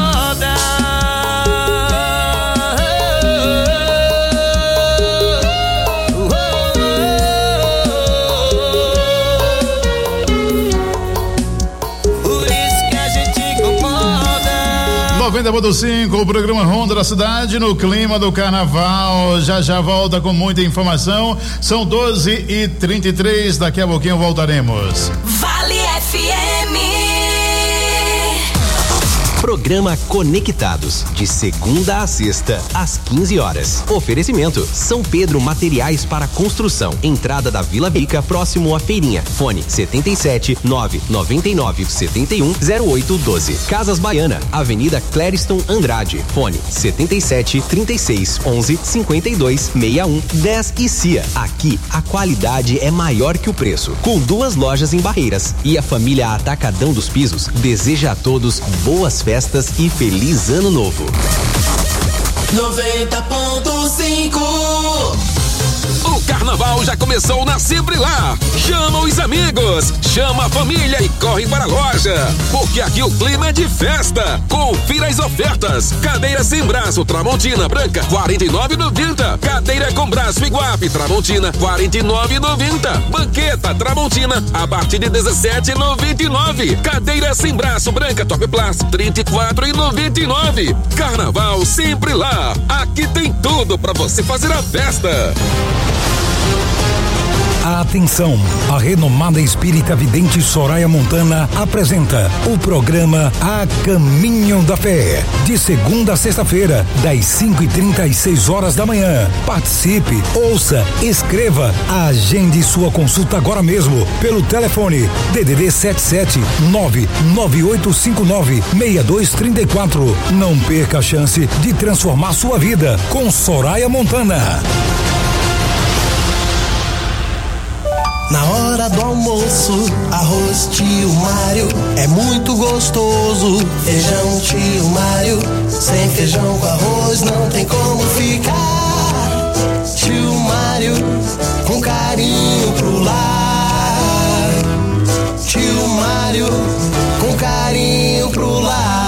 Por isso que a gente incomoda. noventa ponto cinco, o programa Ronda da Cidade no clima do carnaval. Já já volta com muita informação. São doze e trinta e três, daqui a pouquinho voltaremos. Vale F M. Programa Conectados, de segunda a sexta, às quinze horas. Oferecimento: São Pedro Materiais para Construção. Entrada da Vila Rica, próximo à feirinha. Fone: setenta e sete, nove noventa e nove, setenta e um, zero oito doze. Casas Baiana, Avenida Clériston Andrade. Fone: setenta e sete, trinta e seis, onze, cinquenta e dois, sessenta e um, dez e Cia. Aqui, a qualidade é maior que o preço. Com duas lojas em Barreiras. E a família Atacadão dos Pisos deseja a todos boas festas. Festas e feliz ano novo. noventa ponto cinco. O carnaval já começou na Sempre Lá. Chama os amigos, chama a família e corre para a loja, porque aqui o clima é de festa. Confira as ofertas. Cadeira sem braço Tramontina branca quarenta e nove reais e noventa centavos. Cadeira com braço Iguape Tramontina quarenta e nove reais e noventa centavos. Banqueta Tramontina a partir de dezessete reais e noventa e nove centavos. Cadeira sem braço branca Top Plus trinta e quatro reais e noventa e nove centavos. Carnaval Sempre Lá. Aqui tem tudo para você fazer a festa. Atenção, a renomada espírita vidente Soraya Montana apresenta o programa A Caminho da Fé, de segunda a sexta-feira, das cinco e trinta às seis horas da manhã. Participe, ouça, escreva, agende sua consulta agora mesmo pelo telefone D D D sete sete nove nove oito cinco nove seis dois três quatro. Não perca a chance de transformar sua vida com Soraya Montana. Na hora do almoço, arroz tio Mário é muito gostoso. Feijão tio Mário, sem feijão com arroz não tem como ficar. Tio Mário, com carinho pro lar. Tio Mário, com carinho pro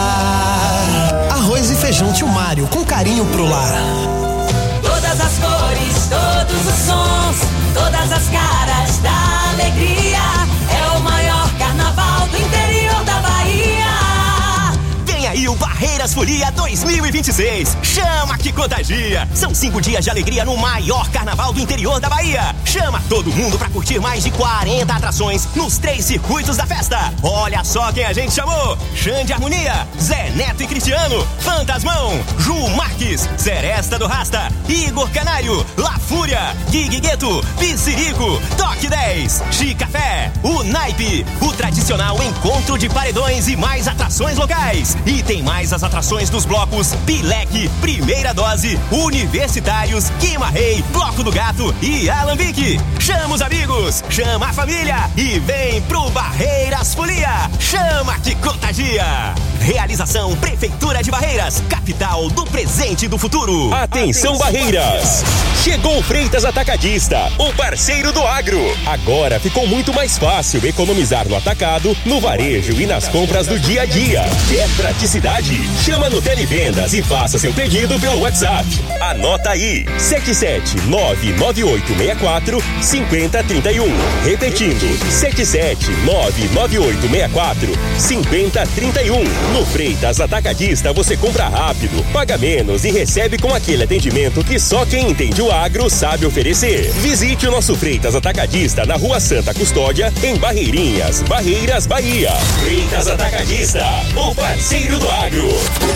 lar. Arroz e feijão tio Mário, com carinho pro lar. Todas as cores, todos os sons, todas as caras da alegria. É o maior carnaval do interior da Bahia. Vem aí o Barreiras Folia dois mil e vinte e seis. Chama que contagia. São cinco dias de alegria no maior carnaval do interior da Bahia. Chama todo mundo pra curtir mais de quarenta atrações nos três circuitos da festa. Olha só quem a gente chamou: Xande Harmonia, Zé Neto e Cristiano, Fantasmão, Ju Marques, Seresta do Rasta, Igor Canário, La Fúria, Gig Gueto, Piscirico, Toque dez, Chicafé, o Naipe, o tradicional encontro de paredões e mais atrações locais. E tem mais as atrações dos blocos Pileque, Primeira Dose, Universitários, Quima Rei, Bloco do Gato e Alambique. Chama os amigos, chama a família e vem pro Barreiras Folia. Chama que contagia. Realização Prefeitura de Barreiras, capital do presente e do futuro. Atenção, Barreiras! Chegou o Freitas Atacadista, o parceiro do agro. Agora ficou muito mais fácil economizar no atacado, no varejo e nas compras do dia a dia. Quer praticidade? Chama no Televendas e faça seu pedido pelo WhatsApp. Anota aí: sete sete nove nove oito seis quatro cinco zero três um. Repetindo: sete sete nove nove oito seis quatro cinco zero três um. No Freitas Atacadista você compra rápido, paga menos e recebe com aquele atendimento que só quem entende o agro sabe oferecer. Visite o nosso Freitas Atacadista na Rua Santa Custódia, em Barreirinhas, Barreiras, Bahia. Freitas Atacadista, o parceiro do agro.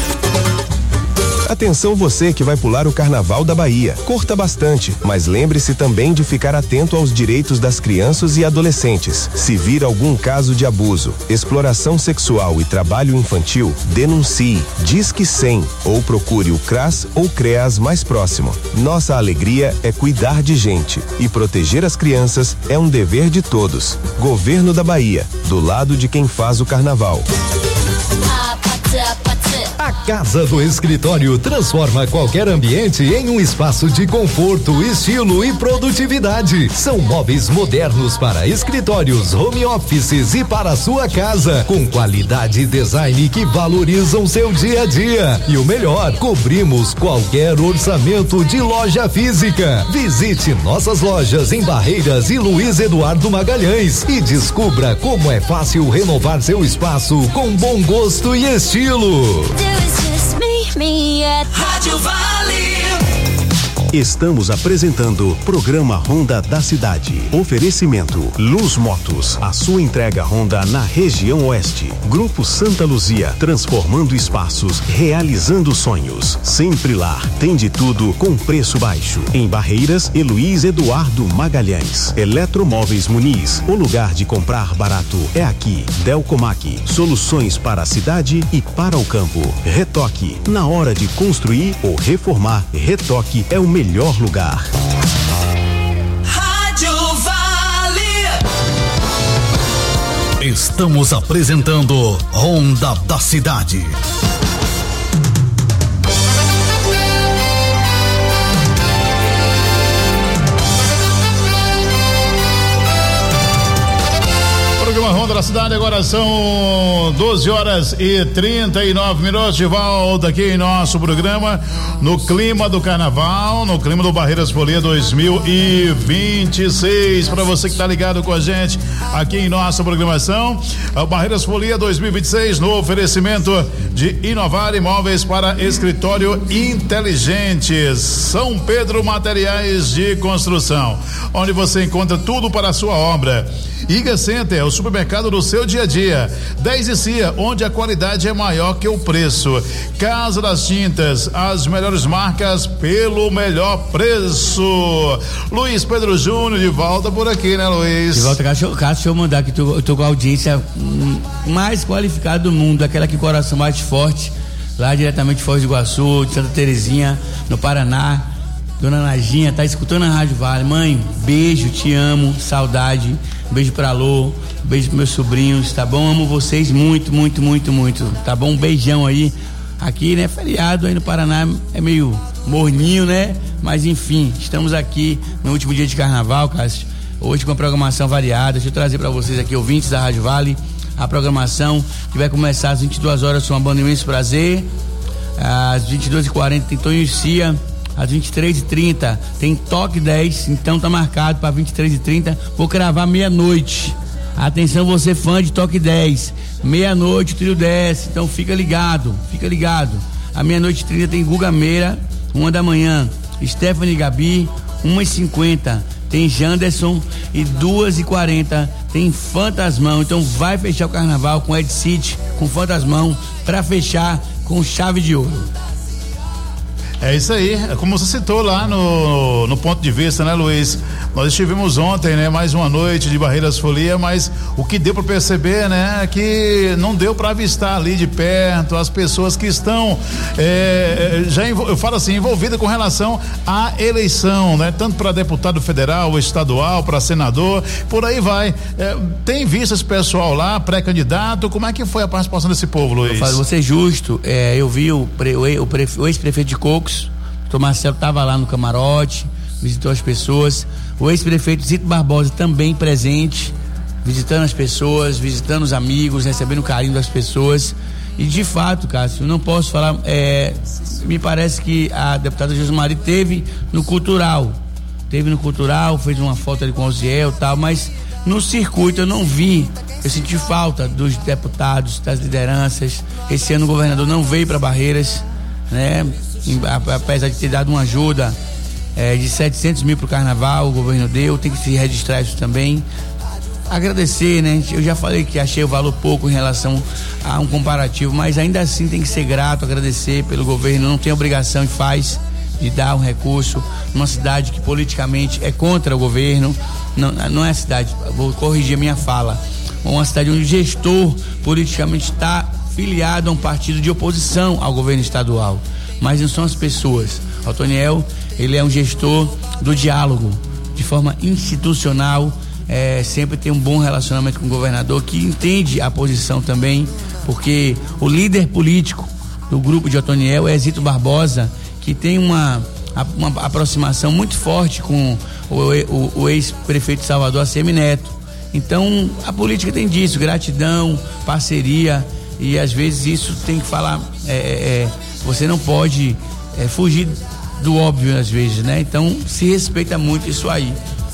Atenção você que vai pular o Carnaval da Bahia. Curta bastante, mas lembre-se também de ficar atento aos direitos das crianças e adolescentes. Se vir algum caso de abuso, exploração sexual e trabalho infantil, denuncie, Disque cem ou procure o CRAS ou CREAS mais próximo. Nossa alegria é cuidar de gente e proteger as crianças é um dever de todos. Governo da Bahia, do lado de quem faz o carnaval. A Casa do Escritório transforma qualquer ambiente em um espaço de conforto, estilo e produtividade. São móveis modernos para escritórios, home offices e para a sua casa, com qualidade e design que valorizam seu dia a dia. E o melhor, cobrimos qualquer orçamento de loja física. Visite nossas lojas em Barreiras e Luiz Eduardo Magalhães e descubra como é fácil renovar seu espaço com bom gosto e estilo. Rádio Vale. Estamos apresentando Programa Honda da Cidade. Oferecimento Luz Motos, a sua entrega Honda na região oeste. Grupo Santa Luzia, transformando espaços, realizando sonhos. Sempre lá, tem de tudo com preço baixo. Em Barreiras e Luiz Eduardo Magalhães. Eletromóveis Muniz, o lugar de comprar barato é aqui. Delcomac, soluções para a cidade e para o campo. Retoque, na hora de construir ou reformar, Retoque é o melhor lugar. Rádio Vale. Estamos apresentando Honda da Cidade. programa Ronda da Cidade, agora são doze horas e trinta e nove minutos, de volta aqui em nosso programa, no clima do carnaval, no clima do Barreiras Folia dois mil e vinte e seis, para você que tá ligado com a gente aqui em nossa programação, o Barreiras Folia dois mil e vinte e seis, no oferecimento de Inovar Imóveis para Escritório Inteligentes, São Pedro Materiais de Construção, onde você encontra tudo para a sua obra. Iga Center, o supermercado do seu dia a dia. dez e Cia, onde a qualidade é maior que o preço. Casa das Tintas, as melhores marcas pelo melhor preço. Luiz Pedro Júnior de volta por aqui, né, Luiz? De volta, Cássio, deixa eu mandar que eu tô com a audiência mais qualificada do mundo, aquela que o coração bate forte, lá diretamente de Foz do Iguaçu, de Santa Terezinha, no Paraná. Dona Najinha tá escutando a Rádio Vale. Mãe, beijo, te amo, saudade. Um beijo pra Lô, um beijo pros meus sobrinhos, tá bom? Amo vocês muito, muito, muito, muito, tá bom? Um beijão aí. Aqui, né, feriado aí no Paraná é meio morninho, né? Mas enfim, estamos aqui no último dia de carnaval, Cássio. Hoje com a programação variada. Deixa eu trazer pra vocês aqui, ouvintes da Rádio Vale, a programação que vai começar às vinte e duas horas com a banda Imenso Prazer. Às vinte e duas e quarenta tem Tonho e Cia. Às vinte e três e trinta tem Toque dez, então tá marcado para vinte e três e trinta. Vou cravar meia-noite. Atenção, você fã de Toque dez. Meia-noite o trio desce, então fica ligado, fica ligado. À meia-noite e trinta tem Guga Meira, uma da manhã. Stephanie e Gabi, uma e cinquenta tem Janderson e duas e quarenta tem Fantasmão. Então vai fechar o carnaval com Ed City, com Fantasmão, para fechar com chave de ouro. É isso aí, como você citou lá no, no ponto de vista, né, Luiz? Nós estivemos ontem, né, mais uma noite de Barreiras Folia, mas o que deu para perceber, né, é que não deu para avistar ali de perto as pessoas que estão, é, já eu falo assim, envolvidas com relação à eleição, né, tanto para deputado federal, estadual, para senador, por aí vai. É, tem visto esse pessoal lá, pré-candidato? Como é que foi a participação desse povo, Luiz? Eu falo, vou ser justo, é, eu vi o, pre, o, o, o ex-prefeito de Coco, o Dr. Marcelo estava lá no camarote, visitou as pessoas. O ex-prefeito Zito Barbosa também presente, visitando as pessoas, visitando os amigos, recebendo o carinho das pessoas. E de fato, Cássio, não posso falar, é, me parece que a deputada Josmari teve no cultural, teve no cultural, fez uma foto ali com o Oziel e tal, mas no circuito eu não vi. Eu senti falta dos deputados, das lideranças. Esse ano o governador não veio para Barreiras, né? Apesar de ter dado uma ajuda é, de setecentos mil pro carnaval, o governo deu, tem que se registrar isso também. Agradecer, né? Eu já falei que achei o valor pouco em relação a um comparativo, mas ainda assim tem que ser grato, agradecer pelo governo, não tem obrigação e faz de dar um recurso numa cidade que politicamente é contra o governo, não, não é a cidade, vou corrigir a minha fala, uma cidade onde o gestor politicamente está filiado a um partido de oposição ao governo estadual. Mas não são as pessoas. O Otoniel, ele é um gestor do diálogo, de forma institucional, é, sempre tem um bom relacionamento com o governador, que entende a posição também, porque o líder político do grupo de Otoniel é Zito Barbosa, que tem uma, uma aproximação muito forte com o, o, o ex-prefeito de Salvador, A C M Neto. Então, a política tem disso, gratidão, parceria, e às vezes isso tem que falar, é, é, você não pode é, fugir do óbvio às vezes, né? Então se respeita muito isso aí,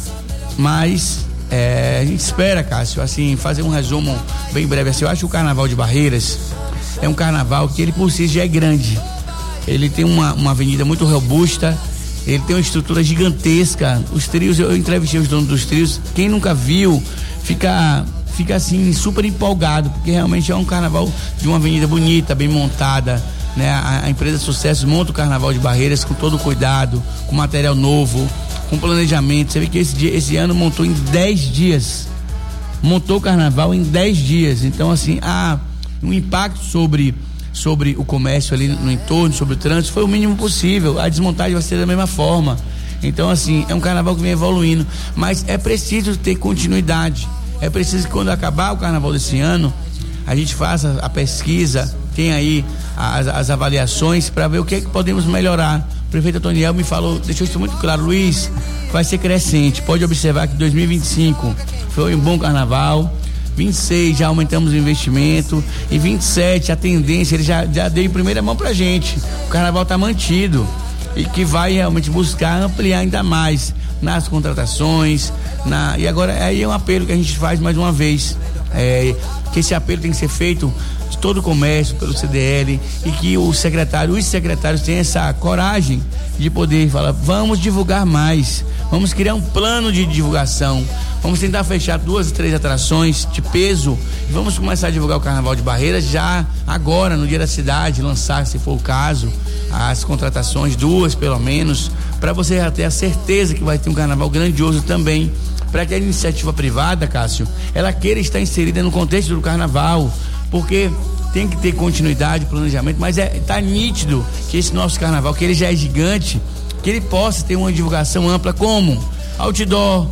mas é, a gente espera, Cássio, assim, fazer um resumo bem breve, assim, eu acho que o carnaval de Barreiras é um carnaval que ele por si já é grande, ele tem uma, uma avenida muito robusta, ele tem uma estrutura gigantesca, os trios, eu entrevistei os donos dos trios, quem nunca viu fica fica assim super empolgado, porque realmente é um carnaval de uma avenida bonita, bem montada, né? A, a empresa Sucesso monta o carnaval de Barreiras com todo cuidado, com material novo, com planejamento. Você vê que esse, dia, esse ano montou em dez dias, montou o carnaval em dez dias, então assim, há um impacto sobre, sobre o comércio ali no entorno, sobre o trânsito, foi o mínimo possível. A desmontagem vai ser da mesma forma, então assim, é um carnaval que vem evoluindo, mas é preciso ter continuidade. É preciso que quando acabar o carnaval desse ano, a gente faça a pesquisa, tem aí as, as avaliações para ver o que é que podemos melhorar. O prefeito Otoniel me falou, deixou isso muito claro, Luiz, vai ser crescente, pode observar que dois mil e vinte e cinco foi um bom carnaval, vinte e seis já aumentamos o investimento. E vinte e sete a tendência, ele já, já deu em primeira mão pra gente. O carnaval tá mantido. E que vai realmente buscar ampliar ainda mais nas contratações. Na, e agora aí é um apelo que a gente faz mais uma vez. É, que esse apelo tem que ser feito de todo o comércio, pelo C D L, e que o secretário, os secretários tenham essa coragem de poder falar, vamos divulgar mais, vamos criar um plano de divulgação, vamos tentar fechar duas, três atrações de peso e vamos começar a divulgar o Carnaval de Barreiras já agora, no dia da cidade, lançar, se for o caso, as contratações, duas pelo menos, para você já ter a certeza que vai ter um carnaval grandioso também, para que a iniciativa privada, Cássio, ela queira estar inserida no contexto do carnaval, porque tem que ter continuidade, planejamento, mas é, tá nítido que esse nosso carnaval, que ele já é gigante, que ele possa ter uma divulgação ampla, como outdoor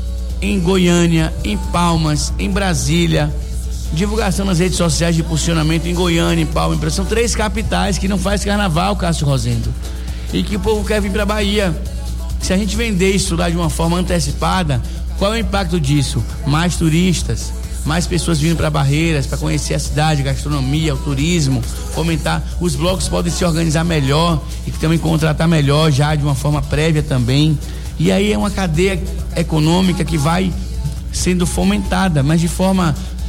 em Goiânia, em Palmas, em Brasília, divulgação nas redes sociais de posicionamento em Goiânia, em Palmas, em Brasília. São três capitais que não faz carnaval, Cássio Rosendo, e que o povo quer vir para Bahia. Se a gente vender isso lá de uma forma antecipada, qual é o impacto disso? Mais turistas, mais pessoas vindo para Barreiras, para conhecer a cidade, a gastronomia, o turismo, fomentar. Os blocos podem se organizar melhor e também contratar melhor já de uma forma prévia também. E aí é uma cadeia econômica que vai sendo fomentada, mas de forma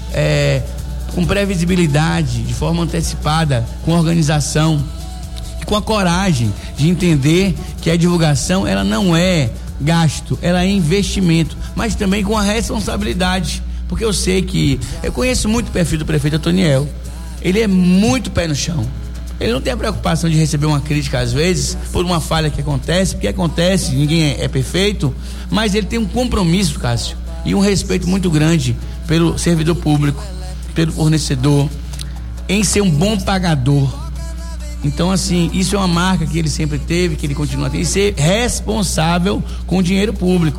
é, com previsibilidade, de forma antecipada, com organização, com a coragem de entender que a divulgação ela não é gasto, ela é investimento, mas também com a responsabilidade, porque eu sei que, eu conheço muito o perfil do prefeito Antoniel, ele é muito pé no chão, ele não tem a preocupação de receber uma crítica às vezes, por uma falha que acontece, porque acontece, ninguém é, é perfeito, mas ele tem um compromisso, Cássio, e um respeito muito grande pelo servidor público, pelo fornecedor, em ser um bom pagador. Então, assim, isso é uma marca que ele sempre teve, que ele continua tendo, e ser responsável com o dinheiro público.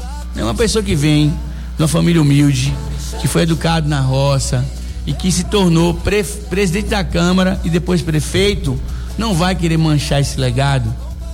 É uma pessoa que vem de uma família humilde, que foi educado na roça e que se tornou pre- presidente da Câmara e depois prefeito, não vai querer manchar esse legado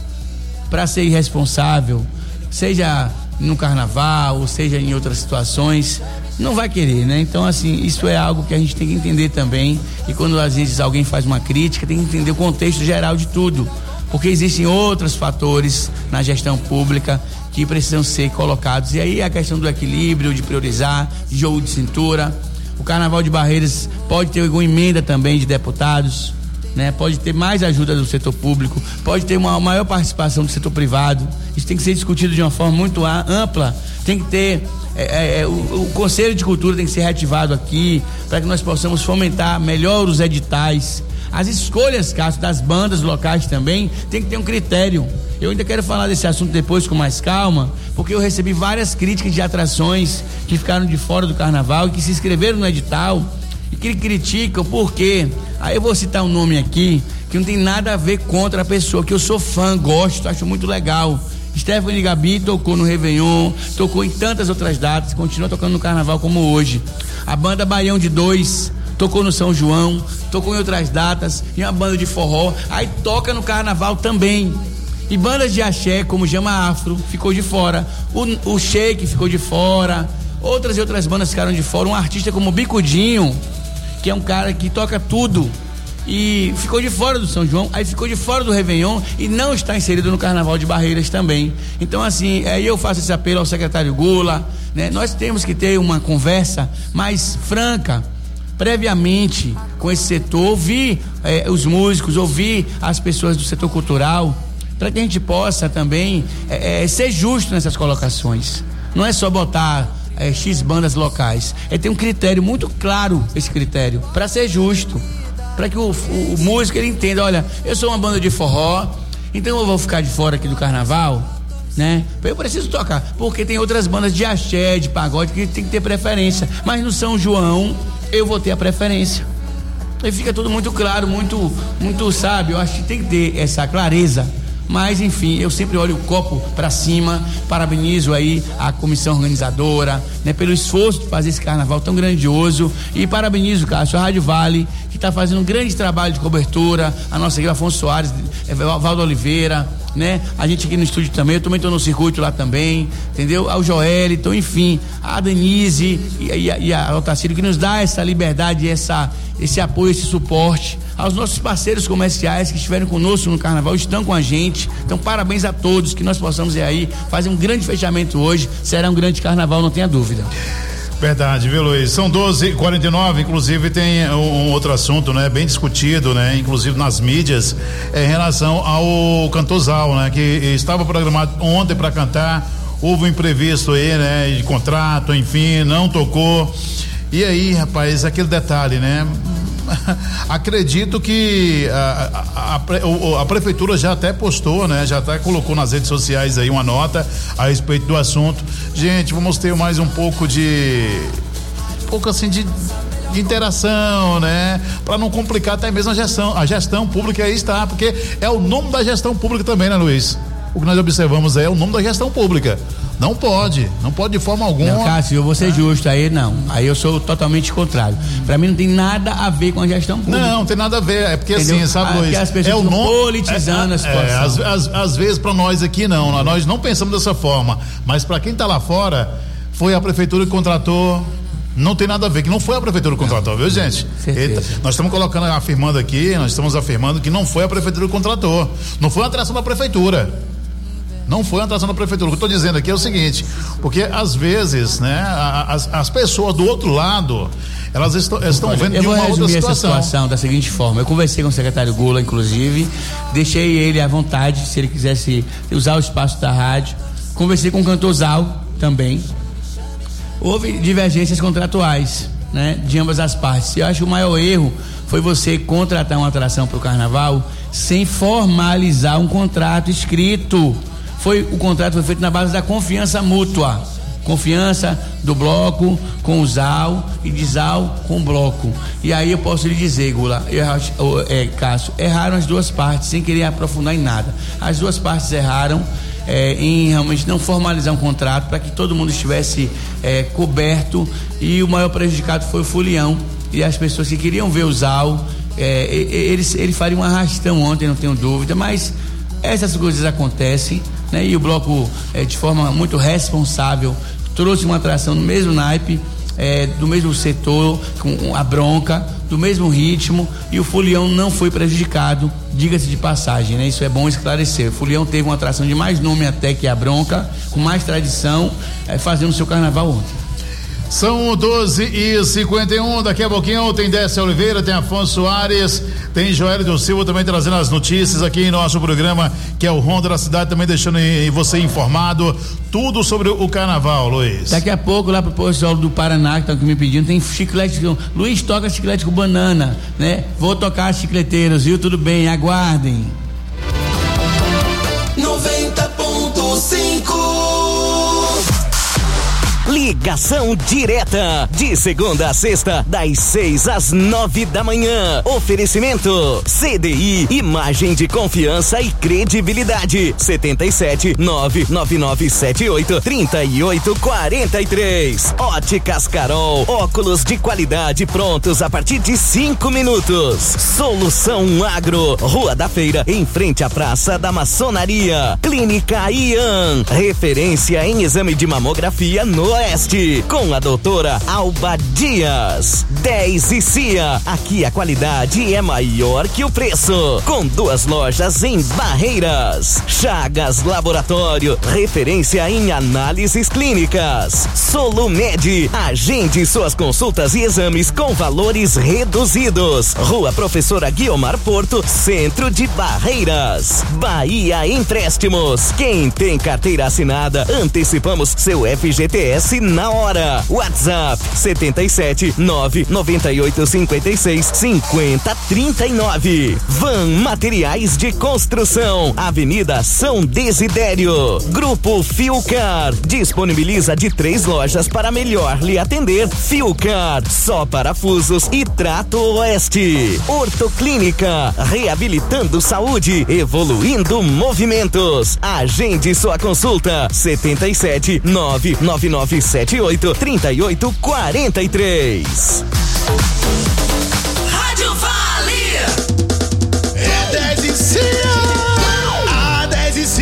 para ser irresponsável, seja no carnaval, ou seja em outras situações, não vai querer, né? Então, assim, isso é algo que a gente tem que entender também, e quando às vezes alguém faz uma crítica, tem que entender o contexto geral de tudo, porque existem outros fatores na gestão pública que precisam ser colocados, e aí a questão do equilíbrio, de priorizar, de jogo de cintura. O Carnaval de Barreiras pode ter alguma emenda também de deputados, né? Pode ter mais ajuda do setor público, pode ter uma maior participação do setor privado. Isso tem que ser discutido de uma forma muito ampla, tem que ter é, é, o, o Conselho de Cultura tem que ser reativado aqui, para que nós possamos fomentar melhor os editais. As escolhas, Cássio, das bandas locais também tem que ter um critério. Eu ainda quero falar desse assunto depois com mais calma, porque eu recebi várias críticas de atrações que ficaram de fora do carnaval e que se inscreveram no edital e que criticam por quê. Aí eu vou citar um nome aqui que não tem nada a ver contra a pessoa, que eu sou fã, gosto, acho muito legal. Stephanie Gabi tocou no Réveillon, tocou em tantas outras datas, continua tocando no carnaval como hoje. A banda Baião de Dois tocou no São João, tocou em outras datas, e uma banda de forró, aí toca no carnaval também. E bandas de axé, como Jama Afro, ficou de fora, o, o Shake ficou de fora, outras e outras bandas ficaram de fora. Um artista como Bicudinho, que é um cara que toca tudo, e ficou de fora do São João, aí ficou de fora do Réveillon e não está inserido no Carnaval de Barreiras também. Então, assim, aí eu faço esse apelo ao secretário Gula, né? Nós temos que ter uma conversa mais franca, previamente, com esse setor, ouvir eh, os músicos, ouvir as pessoas do setor cultural, para que a gente possa também eh, eh, ser justo nessas colocações. Não é só botar eh, X bandas locais, é ter um critério muito claro, esse critério, para ser justo, para que o, o, o músico ele entenda, olha, eu sou uma banda de forró, então eu vou ficar de fora aqui do carnaval, né? Eu preciso tocar, porque tem outras bandas de axé, de pagode, que tem que ter preferência, mas no São João eu vou ter a preferência. E fica tudo muito claro, muito, muito, sabe, eu acho que tem que ter essa clareza. Mas enfim, eu sempre olho o copo para cima, parabenizo aí a comissão organizadora, né, pelo esforço de fazer esse carnaval tão grandioso, e parabenizo, Cássio, a Rádio Vale, que está fazendo um grande trabalho de cobertura, a nossa equipe, Afonso Soares, Valdo Oliveira, né? A gente aqui no estúdio também, eu também tô no circuito lá também, entendeu? Ao Joelito, enfim, a Denise e, e, e a Otacílio que nos dá essa liberdade, essa, esse apoio, esse suporte. Aos nossos parceiros comerciais que estiveram conosco no carnaval, estão com a gente. Então, parabéns a todos, que nós possamos ir aí fazer um grande fechamento hoje. Será um grande carnaval, não tenha dúvida. Verdade, viu, Luiz? São doze e quarenta e nove, inclusive tem um, um outro assunto, né? Bem discutido, né? Inclusive nas mídias, é, em relação ao Cantosal, né? Que estava programado ontem para cantar, houve um imprevisto aí, né? De contrato, enfim, não tocou. E aí, rapaz, aquele detalhe, né? Acredito que a, a, a, a prefeitura já até postou, né? Já até colocou nas redes sociais aí uma nota a respeito do assunto. Gente, vamos ter mais um pouco de um pouco assim de, de interação, né? Para não complicar até mesmo a gestão, a gestão pública aí está, porque é o nome da gestão pública também, né, Luiz? O que nós observamos é o nome da gestão pública. Não pode, não pode de forma alguma. Não, Cássio, eu vou ser é. justo aí, não. Aí eu sou totalmente contrário. Pra mim não tem nada a ver com a gestão pública. Não, não tem nada a ver. É porque Entendeu? assim, sabe, ah, Luiz? as pessoas é o nome politizando é, a situação. É, às, às, às vezes pra nós aqui não, nós não pensamos dessa forma. Mas pra quem tá lá fora, foi a prefeitura que contratou. Não tem nada a ver, que não foi a prefeitura que contratou, não, viu, gente? Eita, nós estamos colocando, afirmando aqui, nós estamos afirmando que não foi a prefeitura que contratou. Não foi uma atração da prefeitura. Não foi uma atração da prefeitura. O que eu estou dizendo aqui é o seguinte, porque às vezes, né, as, as pessoas do outro lado, elas estão, estão Olha, vendo de uma outra situação. Essa situação da seguinte forma, eu conversei com o secretário Gula, inclusive, deixei ele à vontade, se ele quisesse usar o espaço da rádio, conversei com o cantor Zal também, houve divergências contratuais, né, de ambas as partes. Eu acho que o maior erro foi você contratar uma atração para o carnaval sem formalizar um contrato escrito. Foi, o contrato foi feito na base da confiança mútua. Confiança do bloco com o Zal e de Zal com o bloco. E aí eu posso lhe dizer, Gula, eu, é, Cássio, erraram as duas partes, sem querer aprofundar em nada. As duas partes erraram é, em realmente não formalizar um contrato para que todo mundo estivesse é, coberto, e o maior prejudicado foi o Fulião e as pessoas que queriam ver o Zal. É, eles, ele faria um arrastão ontem, não tenho dúvida, mas essas coisas acontecem, né? E o bloco, é, de forma muito responsável, trouxe uma atração no mesmo naipe, é, do mesmo setor, com a bronca, do mesmo ritmo, e o Fulião não foi prejudicado, diga-se de passagem, né? Isso é bom esclarecer. O Fulião teve uma atração de mais nome até que a bronca, com mais tradição, é, fazendo seu carnaval ontem. São doze e cinquenta e um, daqui a pouquinho tem Décia Oliveira, tem Afonso Soares, tem Joelito Silva também trazendo as notícias aqui em nosso programa, que é o Ronda da Cidade, também deixando você informado tudo sobre o carnaval, Luiz. Daqui a pouco lá pro pessoal do Paraná que estão me pedindo, tem chiclete, Luiz toca chiclete com banana, né? Vou tocar chicleteiros, viu? Tudo bem, aguardem. noventa ponto cinco. Ligação direta, de segunda a sexta, das seis às nove da manhã. Oferecimento C D I, imagem de confiança e credibilidade. setenta e sete, nove nove nove sete oito, trinta e oito quarenta e três. Óticas Carol, óculos de qualidade prontos a partir de cinco minutos. Solução Agro, Rua da Feira, em frente à Praça da Maçonaria. Clínica Ian, referência em exame de mamografia no Oeste, com a doutora Alba Dias. dez e C I A, aqui a qualidade é maior que o preço, com duas lojas em Barreiras. Chagas Laboratório, referência em análises clínicas. Solumed, agende suas consultas e exames com valores reduzidos. Rua Professora Guiomar Porto, centro de Barreiras. Bahia Empréstimos, quem tem carteira assinada, antecipamos seu F G T S na hora. WhatsApp setenta e sete, nove noventa e oito, cinquenta e seis, cinquenta, trinta e nove. Van Materiais de Construção, Avenida São Desidério. Grupo Fiucar, disponibiliza de três lojas para melhor lhe atender. Fiucar, só parafusos e trato oeste. Ortoclínica, reabilitando saúde, evoluindo movimentos. Agende sua consulta, setenta e sete, nove nove nove sete oito, trinta e oito quarenta e três. Rádio Vale. É dez e C I A, a dez e C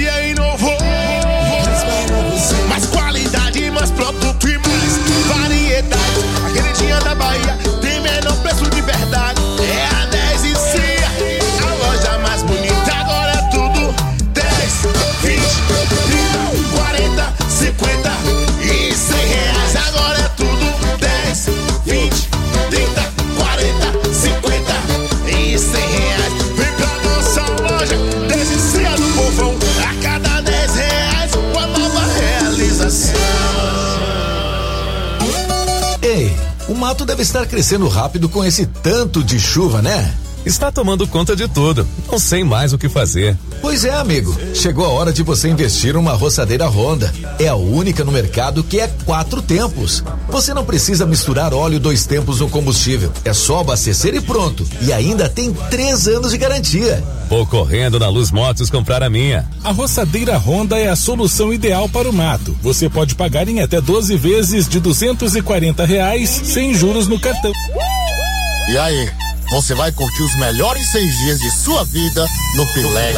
mato deve estar crescendo rápido com esse tanto de chuva, né? Está tomando conta de tudo. Não sei mais o que fazer. Pois é, amigo. Chegou a hora de você investir numa roçadeira Honda. É a única no mercado que é quatro tempos. Você não precisa misturar óleo dois tempos no combustível. É só abastecer e pronto. E ainda tem três anos de garantia. Vou correndo na Luz Motos comprar a minha. A roçadeira Honda é a solução ideal para o mato. Você pode pagar em até doze vezes de duzentos e quarenta reais sem juros no cartão. E aí? Você vai curtir os melhores seis dias de sua vida no Pileque.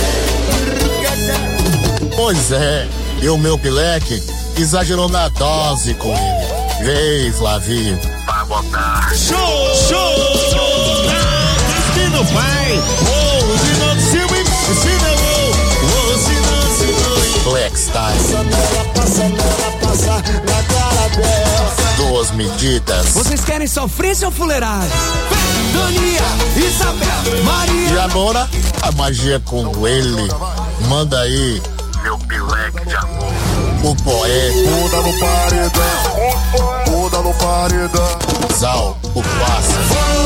Pois é, e o meu Pileque exagerou na dose com ele. Vem, Flavinho, pra botar. Show, show! Destino pai, oh, se não se me ensina, oh, se não se não. Black Style. Passa nela, passa nela, passa na cara dela. Duas medidas. Vocês querem sofrência ou fuleiragem? Dania, Isabel, Maria. E agora, a magia com ele. Manda aí, meu Pileque de amor. O poeta. Muda no paredão. Muda no paredão. Zal, o pássaro.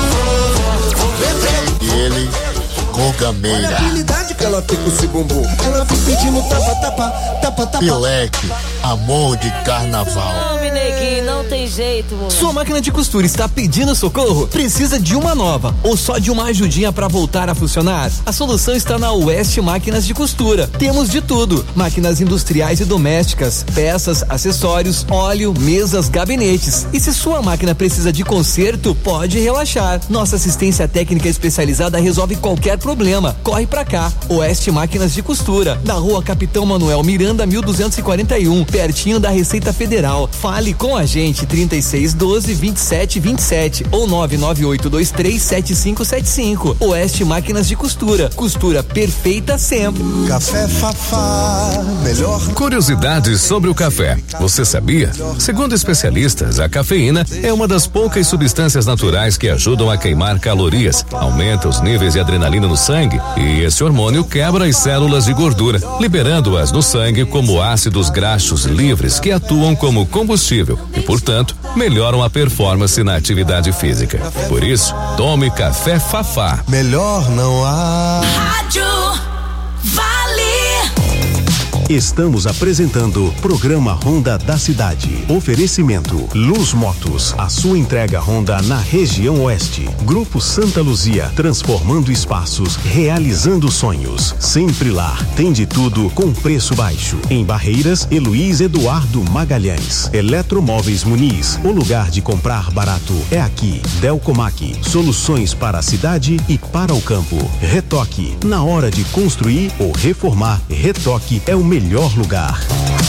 E ele, com gameira. Olha a habilidade que ela tem com esse bumbum. Ela fica pedindo tapa, tapa, tapa, tapa. Pileque, amor de carnaval. Homem, neguinho, não tem jeito, mano. Sua máquina de costura está pedindo socorro? Precisa de uma nova ou só de uma ajudinha para voltar a funcionar? A solução está na West Máquinas de Costura. Temos de tudo: máquinas industriais e domésticas, peças, acessórios, óleo, mesas, gabinetes. E se sua máquina precisa de conserto, pode relaxar. Nossa assistência técnica especializada resolve qualquer problema. Corre pra cá. West Máquinas de Costura, na Rua Capitão Manuel Miranda, mil duzentos e quarenta e um, pertinho da Receita Federal. Fale com a gente, trinta e seis, doze, vinte e sete, vinte e sete ou nove nove oito dois três sete cinco sete cinco. Oeste Máquinas de Costura, costura perfeita sempre. Café Fafá, melhor. Curiosidades sobre o café. Você sabia? Segundo especialistas, a cafeína é uma das poucas substâncias naturais que ajudam a queimar calorias, aumenta os níveis de adrenalina no sangue e esse hormônio quebra as células de gordura, liberando-as no sangue como ácidos graxos livres que atuam como combustível e, portanto, melhoram a performance na atividade física. Por isso, tome café Fafá. Melhor não há. Rádio Vale. Estamos apresentando Programa Honda da Cidade. Oferecimento Luz Motos, a sua entrega Honda na região oeste. Grupo Santa Luzia, transformando espaços, realizando sonhos. Sempre lá, tem de tudo com preço baixo. Em Barreiras, Heloís Eduardo Magalhães. Eletromóveis Muniz, o lugar de comprar barato é aqui. Delcomac, soluções para a cidade e para o campo. Retoque, na hora de construir ou reformar, Retoque é o melhor melhor lugar.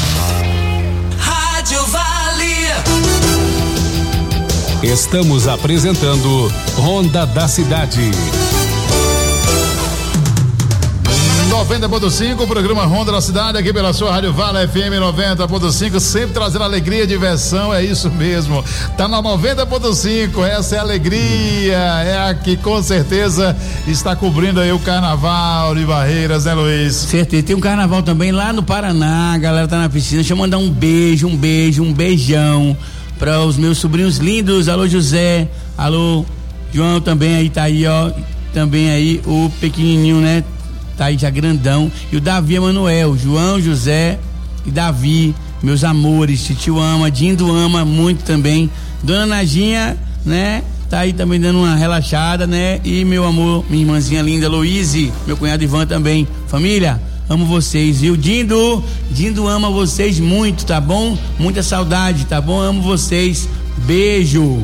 Rádio Vale. Estamos apresentando Honda da Cidade. noventa ponto cinco, o programa Honda da Cidade, aqui pela sua Rádio Vale F M noventa ponto cinco, sempre trazendo alegria e diversão, é isso mesmo. Tá na noventa ponto cinco, essa é a alegria, é a que com certeza está cobrindo aí o carnaval de Barreiras, né, Luiz? Certeza, tem um carnaval também lá no Paraná, a galera tá na piscina. Deixa eu mandar um beijo, um beijo, um beijão para os meus sobrinhos lindos. Alô, José, alô, João também aí, tá aí, ó, também aí o pequenininho, né? Tá aí já grandão, e o Davi Emanuel, João, José e Davi, meus amores, titio ama, Dindo ama muito também, dona Najinha, né, tá aí também dando uma relaxada, né, e meu amor, minha irmãzinha linda, Luíse, meu cunhado Ivan também, família, amo vocês, viu, Dindo, Dindo ama vocês muito, tá bom, muita saudade, tá bom, amo vocês, beijo.